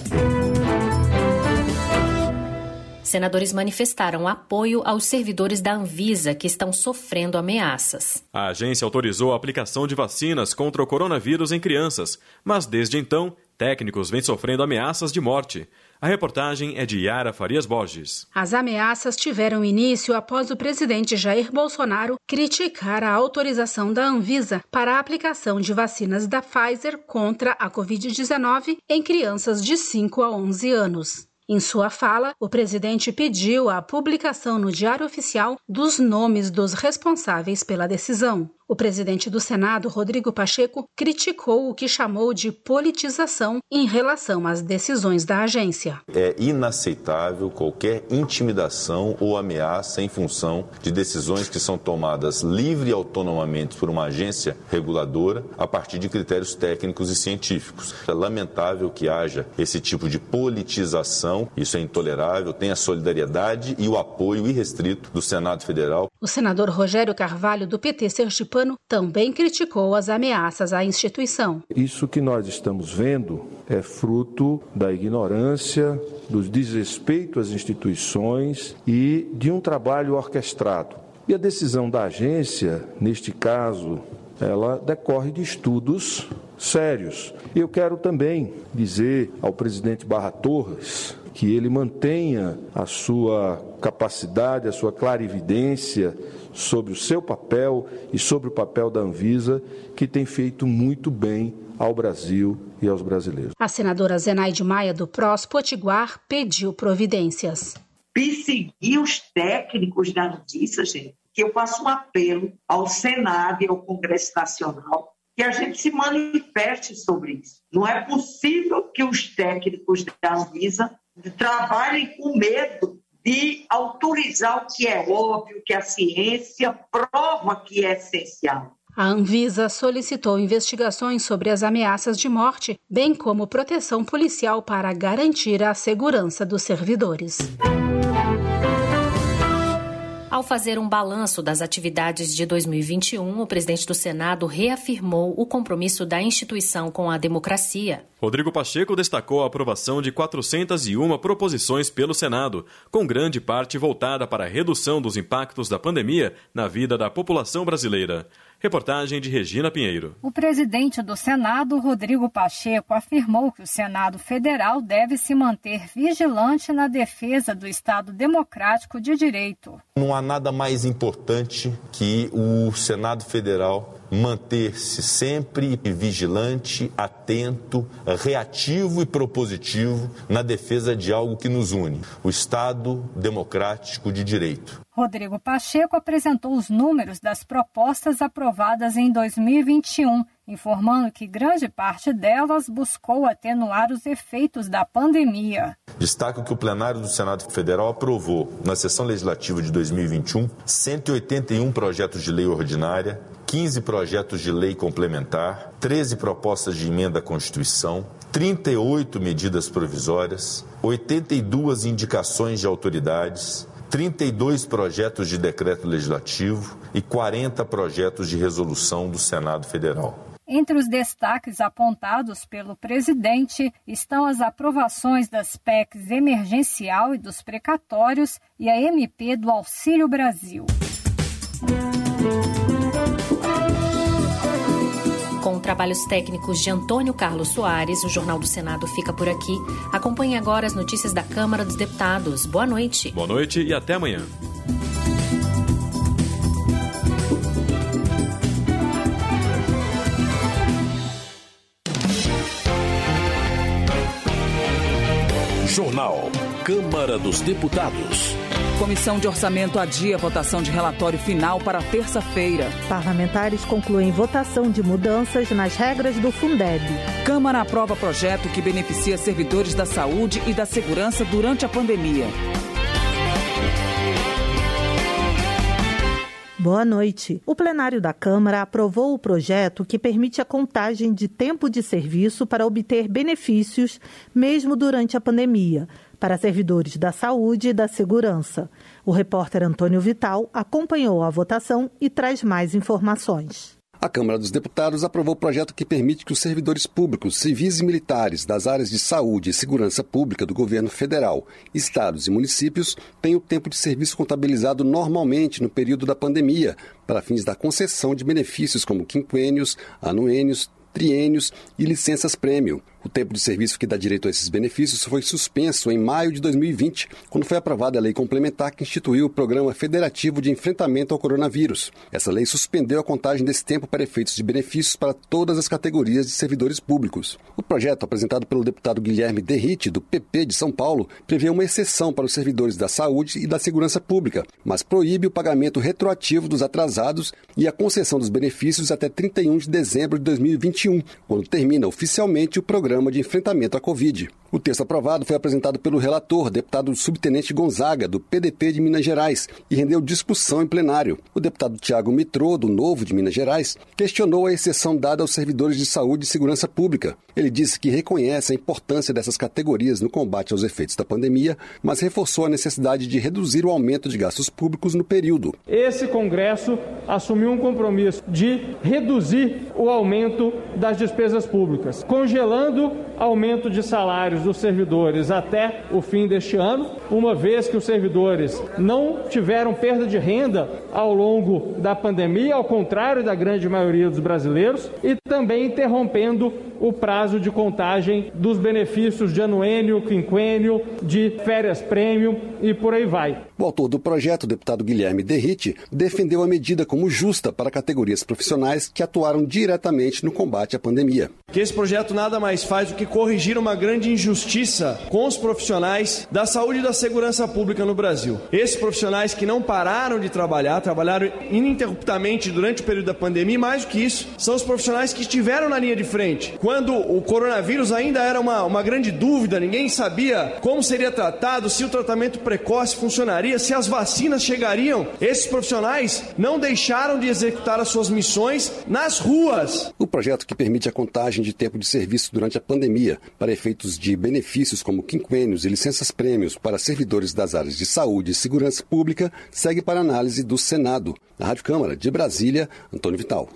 Senadores manifestaram apoio aos servidores da Anvisa que estão sofrendo ameaças. A agência autorizou a aplicação de vacinas contra o coronavírus em crianças, mas desde então, técnicos vêm sofrendo ameaças de morte. A reportagem é de Yara Farias Borges. As ameaças tiveram início após o presidente Jair Bolsonaro criticar a autorização da Anvisa para a aplicação de vacinas da Pfizer contra a covid dezenove em crianças de cinco a onze anos. Em sua fala, o presidente pediu a publicação no Diário Oficial dos nomes dos responsáveis pela decisão. O presidente do Senado, Rodrigo Pacheco, criticou o que chamou de politização em relação às decisões da agência. É inaceitável qualquer intimidação ou ameaça em função de decisões que são tomadas livre e autonomamente por uma agência reguladora a partir de critérios técnicos e científicos. É lamentável que haja esse tipo de politização, isso é intolerável, tem a solidariedade e o apoio irrestrito do Senado Federal. O senador Rogério Carvalho, do P T sergipano, também criticou as ameaças à instituição. Isso que nós estamos vendo é fruto da ignorância, do desrespeito às instituições e de um trabalho orquestrado. E a decisão da agência, neste caso, ela decorre de estudos sérios. Eu quero também dizer ao presidente Barra Torres que ele mantenha a sua capacidade, a sua clarividência sobre o seu papel e sobre o papel da Anvisa, que tem feito muito bem ao Brasil e aos brasileiros. A senadora Zenaide Maia, do P R O S Potiguar, pediu providências. Perseguir os técnicos da Anvisa, gente, que eu faço um apelo ao Senado e ao Congresso Nacional que a gente se manifeste sobre isso. Não é possível que os técnicos da Anvisa trabalhem com medo de autorizar o que é óbvio, que a ciência prova que é essencial. A Anvisa solicitou investigações sobre as ameaças de morte, bem como proteção policial para garantir a segurança dos servidores. Ao fazer um balanço das atividades de dois mil e vinte e um, o presidente do Senado reafirmou o compromisso da instituição com a democracia. Rodrigo Pacheco destacou a aprovação de quatrocentas e uma proposições pelo Senado, com grande parte voltada para a redução dos impactos da pandemia na vida da população brasileira. Reportagem de Regina Pinheiro. O presidente do Senado, Rodrigo Pacheco, afirmou que o Senado Federal deve se manter vigilante na defesa do Estado democrático de direito. Não há nada mais importante que o Senado Federal manter-se sempre vigilante, atento, reativo e propositivo na defesa de algo que nos une, o Estado democrático de direito. Rodrigo Pacheco apresentou os números das propostas aprovadas em dois mil e vinte e um, informando que grande parte delas buscou atenuar os efeitos da pandemia. Destaco que o plenário do Senado Federal aprovou, na sessão legislativa de dois mil e vinte e um, cento e oitenta e um projetos de lei ordinária, quinze projetos de lei complementar, treze propostas de emenda à Constituição, trinta e oito medidas provisórias, oitenta e duas indicações de autoridades, trinta e dois projetos de decreto legislativo e quarenta projetos de resolução do Senado Federal. Entre os destaques apontados pelo presidente estão as aprovações das P E Cs emergencial e dos precatórios e a M P do Auxílio Brasil. Com trabalhos técnicos de Antônio Carlos Soares, o Jornal do Senado fica por aqui. Acompanhe agora as notícias da Câmara dos Deputados. Boa noite. Boa noite e até amanhã. Jornal Câmara dos Deputados. Comissão de Orçamento adia a votação de relatório final para terça-feira. Parlamentares concluem votação de mudanças nas regras do Fundeb. Câmara aprova projeto que beneficia servidores da saúde e da segurança durante a pandemia. Boa noite. O plenário da Câmara aprovou o projeto que permite a contagem de tempo de serviço para obter benefícios, mesmo durante a pandemia, para servidores da saúde e da segurança. O repórter Antônio Vital acompanhou a votação e traz mais informações. A Câmara dos Deputados aprovou o projeto que permite que os servidores públicos, civis e militares das áreas de saúde e segurança pública do governo federal, estados e municípios tenham o tempo de serviço contabilizado normalmente no período da pandemia, para fins da concessão de benefícios como quinquênios, anuênios, triênios e licenças-prêmio. O tempo de serviço que dá direito a esses benefícios foi suspenso em maio de dois mil e vinte, quando foi aprovada a lei complementar que instituiu o Programa Federativo de Enfrentamento ao Coronavírus. Essa lei suspendeu a contagem desse tempo para efeitos de benefícios para todas as categorias de servidores públicos. O projeto, apresentado pelo deputado Guilherme Derrite, do P P de São Paulo, prevê uma exceção para os servidores da saúde e da segurança pública, mas proíbe o pagamento retroativo dos atrasados e a concessão dos benefícios até trinta e um de dezembro de dois mil e vinte e um, quando termina oficialmente o programa de enfrentamento à Covid. O texto aprovado foi apresentado pelo relator, deputado subtenente Gonzaga, do P D T de Minas Gerais, e rendeu discussão em plenário. O deputado Tiago Mitrô, do Novo de Minas Gerais, questionou a exceção dada aos servidores de saúde e segurança pública. Ele disse que reconhece a importância dessas categorias no combate aos efeitos da pandemia, mas reforçou a necessidade de reduzir o aumento de gastos públicos no período. Esse Congresso assumiu um compromisso de reduzir o aumento das despesas públicas, congelando aumento de salários dos servidores até o fim deste ano, uma vez que os servidores não tiveram perda de renda ao longo da pandemia, ao contrário da grande maioria dos brasileiros, e também interrompendo o prazo de contagem dos benefícios de anuênio, quinquênio, de férias-prêmio e por aí vai. O autor do projeto, o deputado Guilherme Derrite, defendeu a medida como justa para categorias profissionais que atuaram diretamente no combate à pandemia. Que esse projeto nada mais faz do que corrigir uma grande injustiça com os profissionais da saúde e da segurança pública no Brasil. Esses profissionais que não pararam de trabalhar, trabalharam ininterruptamente durante o período da pandemia, e mais do que isso, são os profissionais que estiveram na linha de frente. Quando o coronavírus ainda era uma, uma grande dúvida, ninguém sabia como seria tratado, se o tratamento precoce funcionaria, se as vacinas chegariam, esses profissionais não deixaram de executar as suas missões nas ruas. O projeto que permite a contagem de tempo de serviço durante a pandemia para efeitos de benefícios como quinquênios e licenças-prêmios para servidores das áreas de saúde e segurança pública segue para análise do Senado. Na Rádio Câmara de Brasília, Antônio Vital.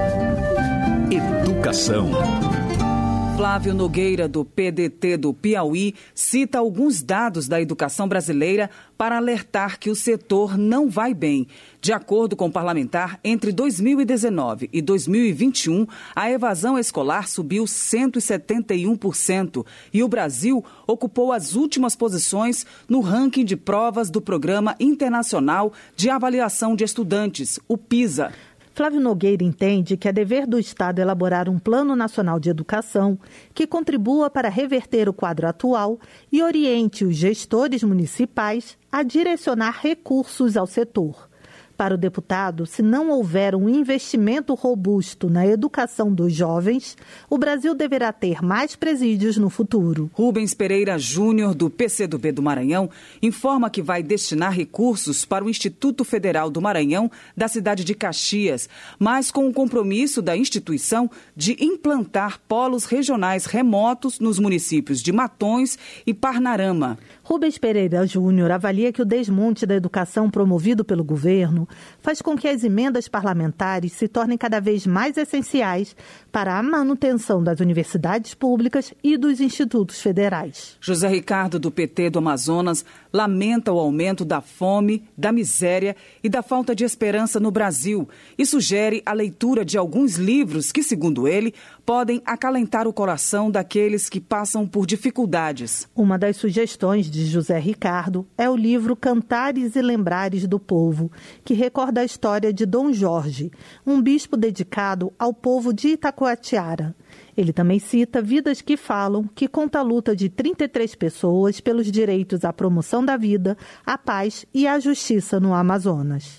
Educação. Flávio Nogueira, do P D T do Piauí, cita alguns dados da educação brasileira para alertar que o setor não vai bem. De acordo com o parlamentar, entre dois mil e dezenove e dois mil e vinte e um, a evasão escolar subiu cento e setenta e um por cento e o Brasil ocupou as últimas posições no ranking de provas do Programa Internacional de Avaliação de Estudantes, o PISA. Flávio Nogueira entende que é dever do Estado elaborar um Plano Nacional de Educação que contribua para reverter o quadro atual e oriente os gestores municipais a direcionar recursos ao setor. Para o deputado, se não houver um investimento robusto na educação dos jovens, o Brasil deverá ter mais presídios no futuro. Rubens Pereira Júnior, do P C do B do Maranhão, informa que vai destinar recursos para o Instituto Federal do Maranhão, da cidade de Caxias, mas com o compromisso da instituição de implantar polos regionais remotos nos municípios de Matões e Parnarama. Rubens Pereira Júnior avalia que o desmonte da educação promovido pelo governo faz com que as emendas parlamentares se tornem cada vez mais essenciais para a manutenção das universidades públicas e dos institutos federais. José Ricardo, do P T do Amazonas, lamenta o aumento da fome, da miséria e da falta de esperança no Brasil e sugere a leitura de alguns livros que, segundo ele, podem acalentar o coração daqueles que passam por dificuldades. Uma das sugestões de José Ricardo é o livro Cantares e Lembrares do Povo, que recorda a história de Dom Jorge, um bispo dedicado ao povo de Itacoatiara. Ele também cita Vidas que Falam, que conta a luta de trinta e três pessoas pelos direitos à promoção da vida, à paz e à justiça no Amazonas.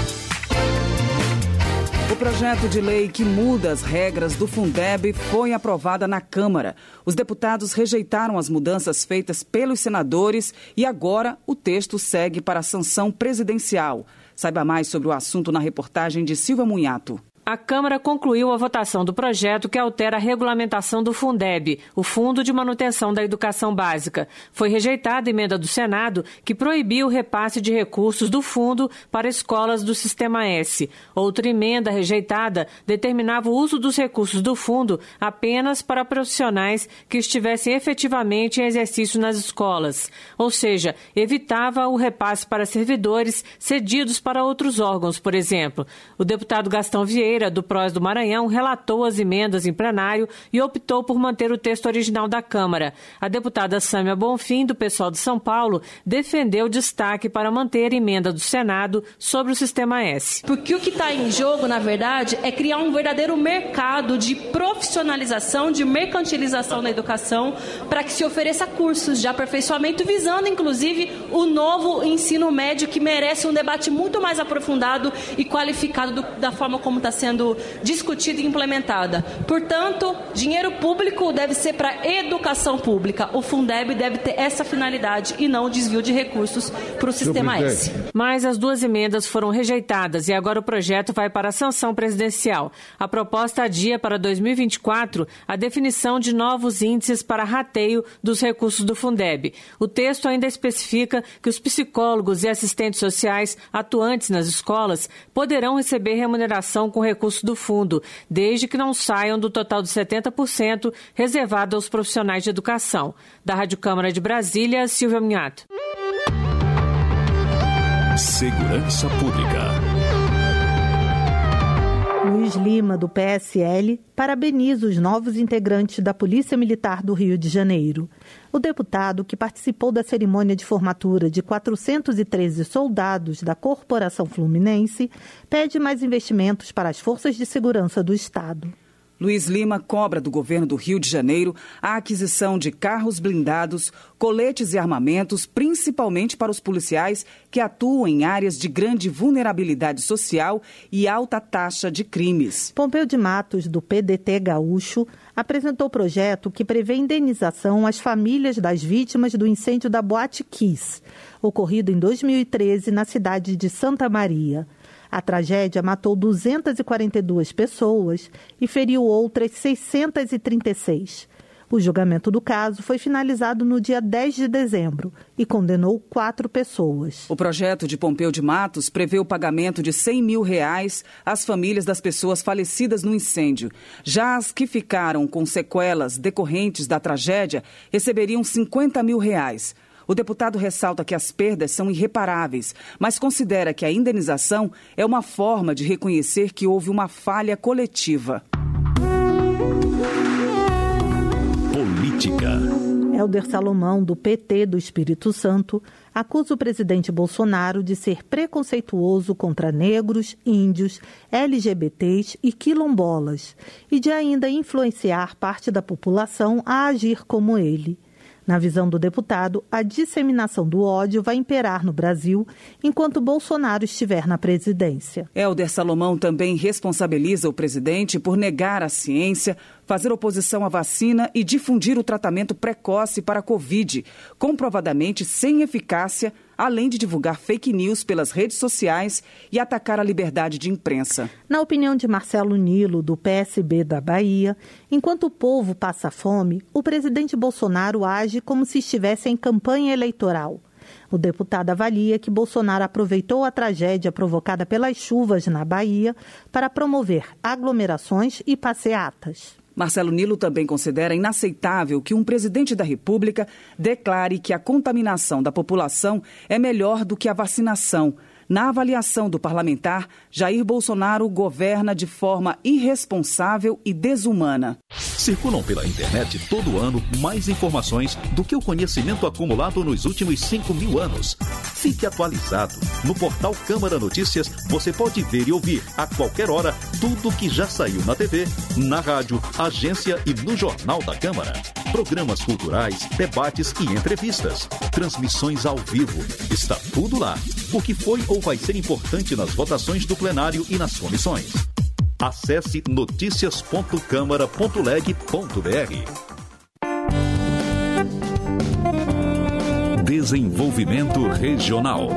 O projeto de lei que muda as regras do Fundeb foi aprovado na Câmara. Os deputados rejeitaram as mudanças feitas pelos senadores e agora o texto segue para a sanção presidencial. Saiba mais sobre o assunto na reportagem de Silvia Munhato. A Câmara concluiu a votação do projeto que altera a regulamentação do Fundeb, o Fundo de Manutenção da Educação Básica. Foi rejeitada a emenda do Senado que proibiu o repasse de recursos do fundo para escolas do Sistema S. Outra emenda rejeitada determinava o uso dos recursos do fundo apenas para profissionais que estivessem efetivamente em exercício nas escolas, ou seja, evitava o repasse para servidores cedidos para outros órgãos, por exemplo. O deputado Gastão Vieira, do P R O S do Maranhão, relatou as emendas em plenário e optou por manter o texto original da Câmara. A deputada Sâmia Bonfim, do PSOL de São Paulo, defendeu o destaque para manter a emenda do Senado sobre o Sistema S. Porque o que está em jogo, na verdade, é criar um verdadeiro mercado de profissionalização, de mercantilização da educação, para que se ofereça cursos de aperfeiçoamento, visando, inclusive, o novo ensino médio, que merece um debate muito mais aprofundado e qualificado do, da forma como está sendo sendo discutida e implementada. Portanto, dinheiro público deve ser para educação pública. O Fundeb deve ter essa finalidade e não o desvio de recursos para o Sistema S. Mas as duas emendas foram rejeitadas e agora o projeto vai para a sanção presidencial. A proposta adia para dois mil e vinte e quatro a definição de novos índices para rateio dos recursos do Fundeb. O texto ainda especifica que os psicólogos e assistentes sociais atuantes nas escolas poderão receber remuneração com recursos do fundo, desde que não saiam do total de setenta por cento reservado aos profissionais de educação. Da Rádio Câmara de Brasília, Silvia Munhato. Segurança Pública. Luiz Lima, do P S L, parabeniza os novos integrantes da Polícia Militar do Rio de Janeiro. O deputado, que participou da cerimônia de formatura de quatrocentos e treze soldados da Corporação Fluminense, pede mais investimentos para as forças de segurança do Estado. Luiz Lima cobra do governo do Rio de Janeiro a aquisição de carros blindados, coletes e armamentos, principalmente para os policiais que atuam em áreas de grande vulnerabilidade social e alta taxa de crimes. Pompeu de Matos, do P D T Gaúcho, apresentou projeto que prevê indenização às famílias das vítimas do incêndio da Boate Kiss, ocorrido em dois mil e treze na cidade de Santa Maria. A tragédia matou duzentas e quarenta e duas pessoas e feriu outras seiscentas e trinta e seis. O julgamento do caso foi finalizado no dia dez de dezembro e condenou quatro pessoas. O projeto de Pompeu de Matos prevê o pagamento de cem mil reais às famílias das pessoas falecidas no incêndio. Já as que ficaram com sequelas decorrentes da tragédia receberiam cinquenta mil reais. O deputado ressalta que as perdas são irreparáveis, mas considera que a indenização é uma forma de reconhecer que houve uma falha coletiva. Política. Hélder Salomão, do P T do Espírito Santo, acusa o presidente Bolsonaro de ser preconceituoso contra negros, índios, L G B Tês e quilombolas e de ainda influenciar parte da população a agir como ele. Na visão do deputado, a disseminação do ódio vai imperar no Brasil enquanto Bolsonaro estiver na presidência. Helder Salomão também responsabiliza o presidente por negar a ciência, fazer oposição à vacina e difundir o tratamento precoce para a Covid, comprovadamente sem eficácia, além de divulgar fake news pelas redes sociais e atacar a liberdade de imprensa. Na opinião de Marcelo Nilo, do P S B da Bahia, enquanto o povo passa fome, o presidente Bolsonaro age como se estivesse em campanha eleitoral. O deputado avalia que Bolsonaro aproveitou a tragédia provocada pelas chuvas na Bahia para promover aglomerações e passeatas. Marcelo Nilo também considera inaceitável que um presidente da República declare que a contaminação da população é melhor do que a vacinação. Na avaliação do parlamentar, Jair Bolsonaro governa de forma irresponsável e desumana. Circulam pela internet todo ano mais informações do que o conhecimento acumulado nos últimos cinco mil anos. Fique atualizado. No portal Câmara Notícias, você pode ver e ouvir a qualquer hora tudo que já saiu na T V, na rádio, agência e no Jornal da Câmara. Programas culturais, debates e entrevistas. Transmissões ao vivo. Está tudo lá. O que foi ou vai ser importante nas votações do plenário e nas comissões. Acesse noticias ponto câmara ponto leg ponto br. Desenvolvimento Regional.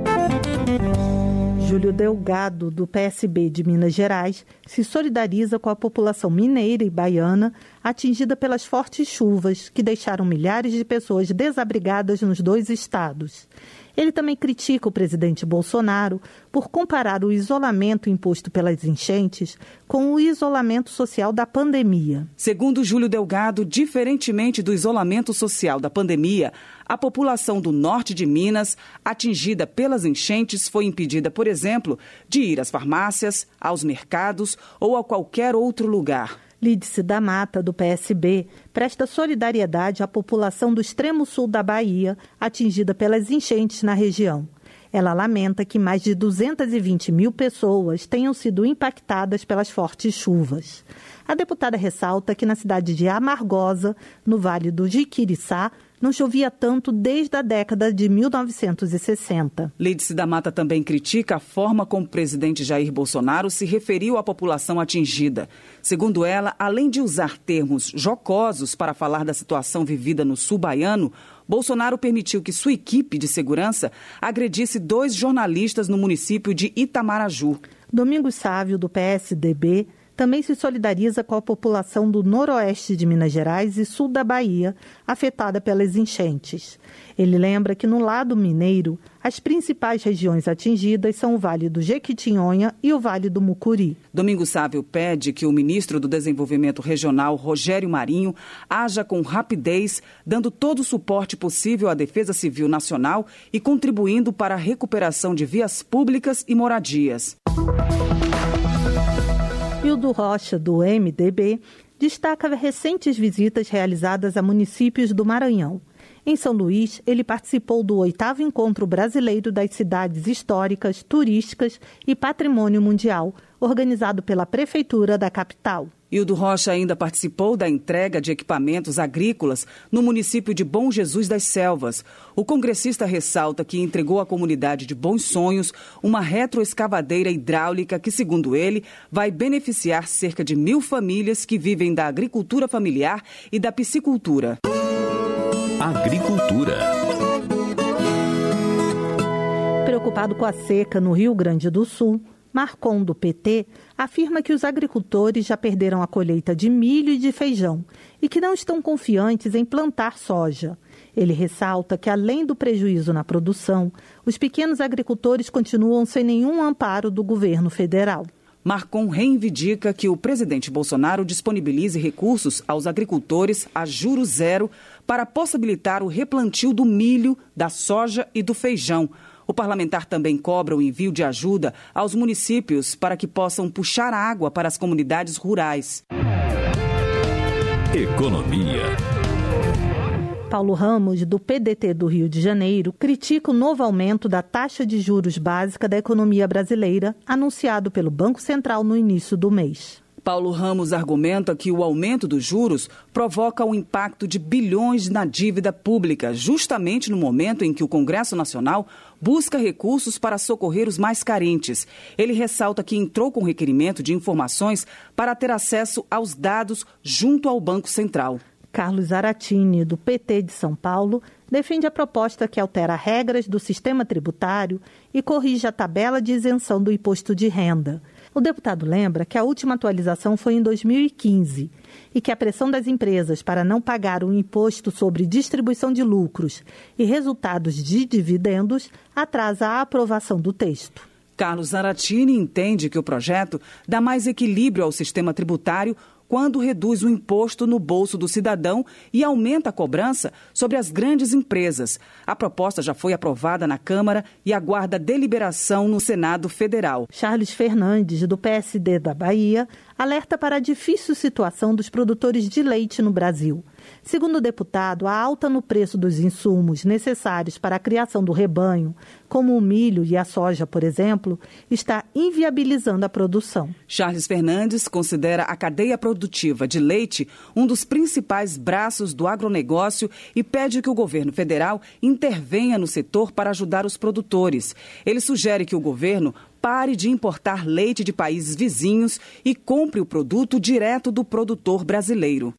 Júlio Delgado, do P S B de Minas Gerais, se solidariza com a população mineira e baiana atingida pelas fortes chuvas que deixaram milhares de pessoas desabrigadas nos dois estados. Ele também critica o presidente Bolsonaro por comparar o isolamento imposto pelas enchentes com o isolamento social da pandemia. Segundo Júlio Delgado, diferentemente do isolamento social da pandemia, a população do norte de Minas, atingida pelas enchentes, foi impedida, por exemplo, de ir às farmácias, aos mercados ou a qualquer outro lugar. Lídice da Mata, do P S B, presta solidariedade à população do extremo sul da Bahia, atingida pelas enchentes na região. Ela lamenta que mais de duzentas e vinte mil pessoas tenham sido impactadas pelas fortes chuvas. A deputada ressalta que na cidade de Amargosa, no Vale do Jiquiriçá, não chovia tanto desde a década de mil novecentos e sessenta. Lídice da Mata também critica a forma como o presidente Jair Bolsonaro se referiu à população atingida. Segundo ela, além de usar termos jocosos para falar da situação vivida no sul baiano, Bolsonaro permitiu que sua equipe de segurança agredisse dois jornalistas no município de Itamaraju. Domingos Sávio, do P S D B, também se solidariza com a população do noroeste de Minas Gerais e sul da Bahia, afetada pelas enchentes. Ele lembra que no lado mineiro, as principais regiões atingidas são o Vale do Jequitinhonha e o Vale do Mucuri. Domingos Sávio pede que o ministro do Desenvolvimento Regional, Rogério Marinho, haja com rapidez, dando todo o suporte possível à Defesa Civil Nacional e contribuindo para a recuperação de vias públicas e moradias. Hildo Rocha, do M D B, destaca recentes visitas realizadas a municípios do Maranhão. Em São Luís, ele participou do oitavo Encontro Brasileiro das Cidades Históricas, Turísticas e Patrimônio Mundial, organizado pela Prefeitura da capital. Hildo Rocha ainda participou da entrega de equipamentos agrícolas no município de Bom Jesus das Selvas. O congressista ressalta que entregou à comunidade de Bons Sonhos uma retroescavadeira hidráulica que, segundo ele, vai beneficiar cerca de mil famílias que vivem da agricultura familiar e da piscicultura. Agricultura. Preocupado com a seca no Rio Grande do Sul, Marcon, do P T, afirma que os agricultores já perderam a colheita de milho e de feijão e que não estão confiantes em plantar soja. Ele ressalta que, além do prejuízo na produção, os pequenos agricultores continuam sem nenhum amparo do governo federal. Marcon reivindica que o presidente Bolsonaro disponibilize recursos aos agricultores a juro zero para possibilitar o replantio do milho, da soja e do feijão. O parlamentar também cobra o envio de ajuda aos municípios para que possam puxar água para as comunidades rurais. Economia. Paulo Ramos, do P D T do Rio de Janeiro, critica o novo aumento da taxa de juros básica da economia brasileira, anunciado pelo Banco Central no início do mês. Paulo Ramos argumenta que o aumento dos juros provoca um impacto de bilhões na dívida pública, justamente no momento em que o Congresso Nacional busca recursos para socorrer os mais carentes. Ele ressalta que entrou com requerimento de informações para ter acesso aos dados junto ao Banco Central. Carlos Zaratini, do P T de São Paulo, defende a proposta que altera regras do sistema tributário e corrige a tabela de isenção do imposto de renda. O deputado lembra que a última atualização foi em dois mil e quinze e que a pressão das empresas para não pagar o imposto sobre distribuição de lucros e resultados de dividendos atrasa a aprovação do texto. Carlos Zaratini entende que o projeto dá mais equilíbrio ao sistema tributário quando reduz o imposto no bolso do cidadão e aumenta a cobrança sobre as grandes empresas. A proposta já foi aprovada na Câmara e aguarda deliberação no Senado Federal. Charles Fernandes, do P S D da Bahia, alerta para a difícil situação dos produtores de leite no Brasil. Segundo o deputado, a alta no preço dos insumos necessários para a criação do rebanho, como o milho e a soja, por exemplo, está inviabilizando a produção. Charles Fernandes considera a cadeia produtiva de leite um dos principais braços do agronegócio e pede que o governo federal intervenha no setor para ajudar os produtores. Ele sugere que o governo pare de importar leite de países vizinhos e compre o produto direto do produtor brasileiro.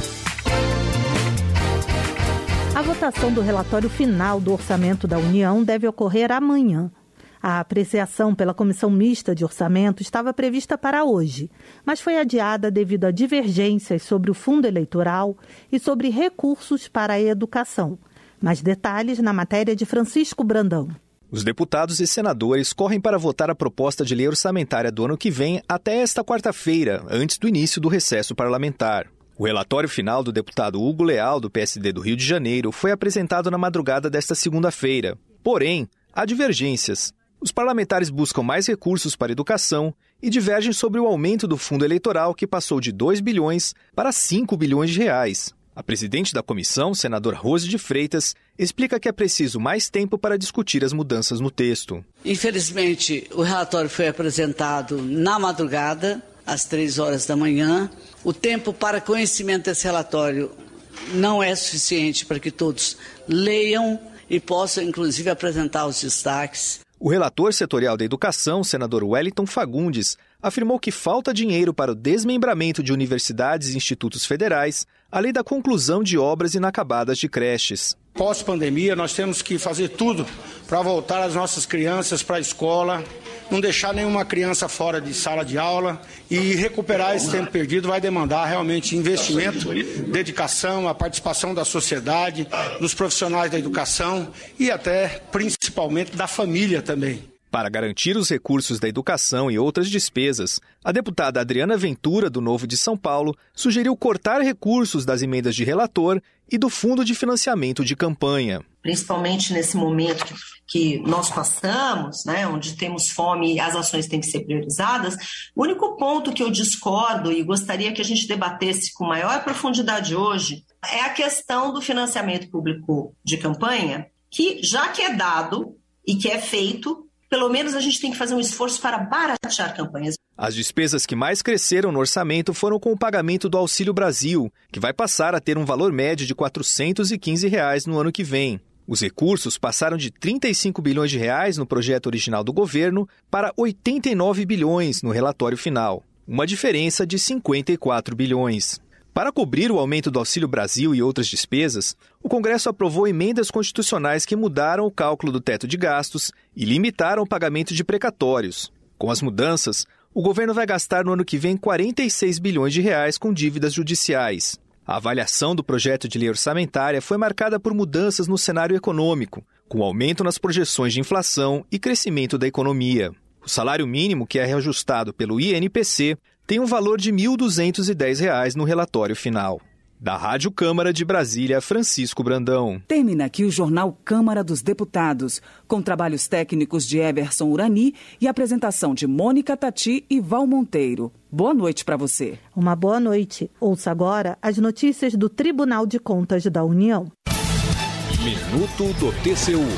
A votação do relatório final do orçamento da União deve ocorrer amanhã. A apreciação pela Comissão Mista de Orçamento estava prevista para hoje, mas foi adiada devido a divergências sobre o fundo eleitoral e sobre recursos para a educação. Mais detalhes na matéria de Francisco Brandão. Os deputados e senadores correm para votar a proposta de lei orçamentária do ano que vem até esta quarta-feira, antes do início do recesso parlamentar. O relatório final do deputado Hugo Leal, do P S D do Rio de Janeiro, foi apresentado na madrugada desta segunda-feira. Porém, há divergências. Os parlamentares buscam mais recursos para a educação e divergem sobre o aumento do fundo eleitoral, que passou de dois bilhões para cinco bilhões de reais. A presidente da comissão, senadora Rose de Freitas, explica que é preciso mais tempo para discutir as mudanças no texto. Infelizmente, o relatório foi apresentado na madrugada, às três horas da manhã. O tempo para conhecimento desse relatório não é suficiente para que todos leiam e possam, inclusive, apresentar os destaques. O relator setorial da educação, senador Wellington Fagundes, afirmou que falta dinheiro para o desmembramento de universidades e institutos federais, além da conclusão de obras inacabadas de creches. Pós-pandemia, nós temos que fazer tudo para voltar as nossas crianças para a escola, não deixar nenhuma criança fora de sala de aula e recuperar esse tempo perdido vai demandar realmente investimento, dedicação, a participação da sociedade, dos profissionais da educação e até, principalmente, da família também. Para garantir os recursos da educação e outras despesas, a deputada Adriana Ventura, do Novo de São Paulo, sugeriu cortar recursos das emendas de relator e do Fundo de Financiamento de Campanha. Principalmente nesse momento que, que nós passamos, né, onde temos fome e as ações têm que ser priorizadas, o único ponto que eu discordo e gostaria que a gente debatesse com maior profundidade hoje é a questão do financiamento público de campanha, que já que é dado e que é feito, pelo menos a gente tem que fazer um esforço para baratear campanhas. As despesas que mais cresceram no orçamento foram com o pagamento do Auxílio Brasil, que vai passar a ter um valor médio de quatrocentos e quinze reais no ano que vem. Os recursos passaram de trinta e cinco bilhões de reais no projeto original do governo para oitenta e nove bilhões no relatório final, uma diferença de cinquenta e quatro bilhões. Para cobrir o aumento do Auxílio Brasil e outras despesas, o Congresso aprovou emendas constitucionais que mudaram o cálculo do teto de gastos e limitaram o pagamento de precatórios. Com as mudanças, o governo vai gastar no ano que vem quarenta e seis bilhões de reais com dívidas judiciais. A avaliação do projeto de lei orçamentária foi marcada por mudanças no cenário econômico, com aumento nas projeções de inflação e crescimento da economia. O salário mínimo, que é reajustado pelo I N P C, tem um valor de mil duzentos e dez reais no relatório final. Da Rádio Câmara de Brasília, Francisco Brandão. Termina aqui o Jornal Câmara dos Deputados, com trabalhos técnicos de Everson Urani e apresentação de Mônica Tati e Val Monteiro. Boa noite para você. Uma boa noite. Ouça agora as notícias do Tribunal de Contas da União. Minuto do T C U.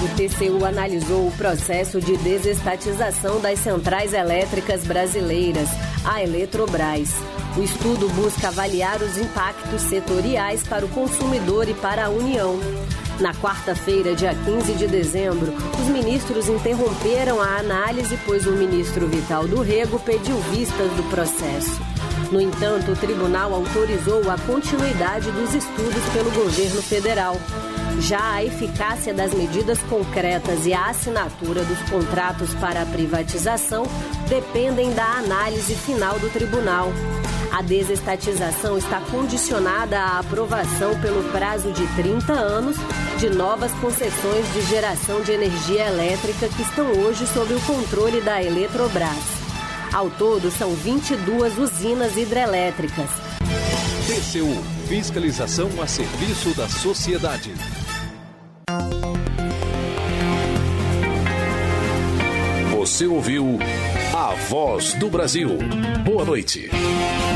O T C U analisou o processo de desestatização das centrais elétricas brasileiras, a Eletrobras. O estudo busca avaliar os impactos setoriais para o consumidor e para a União. Na quarta-feira, dia quinze de dezembro, os ministros interromperam a análise, pois o ministro Vital do Rego pediu vistas do processo. No entanto, o tribunal autorizou a continuidade dos estudos pelo governo federal. Já a eficácia das medidas concretas e a assinatura dos contratos para a privatização dependem da análise final do tribunal. A desestatização está condicionada à aprovação pelo prazo de trinta anos de novas concessões de geração de energia elétrica que estão hoje sob o controle da Eletrobras. Ao todo, são vinte e duas usinas hidrelétricas. T C U, fiscalização a serviço da sociedade. Você ouviu A Voz do Brasil. Boa noite.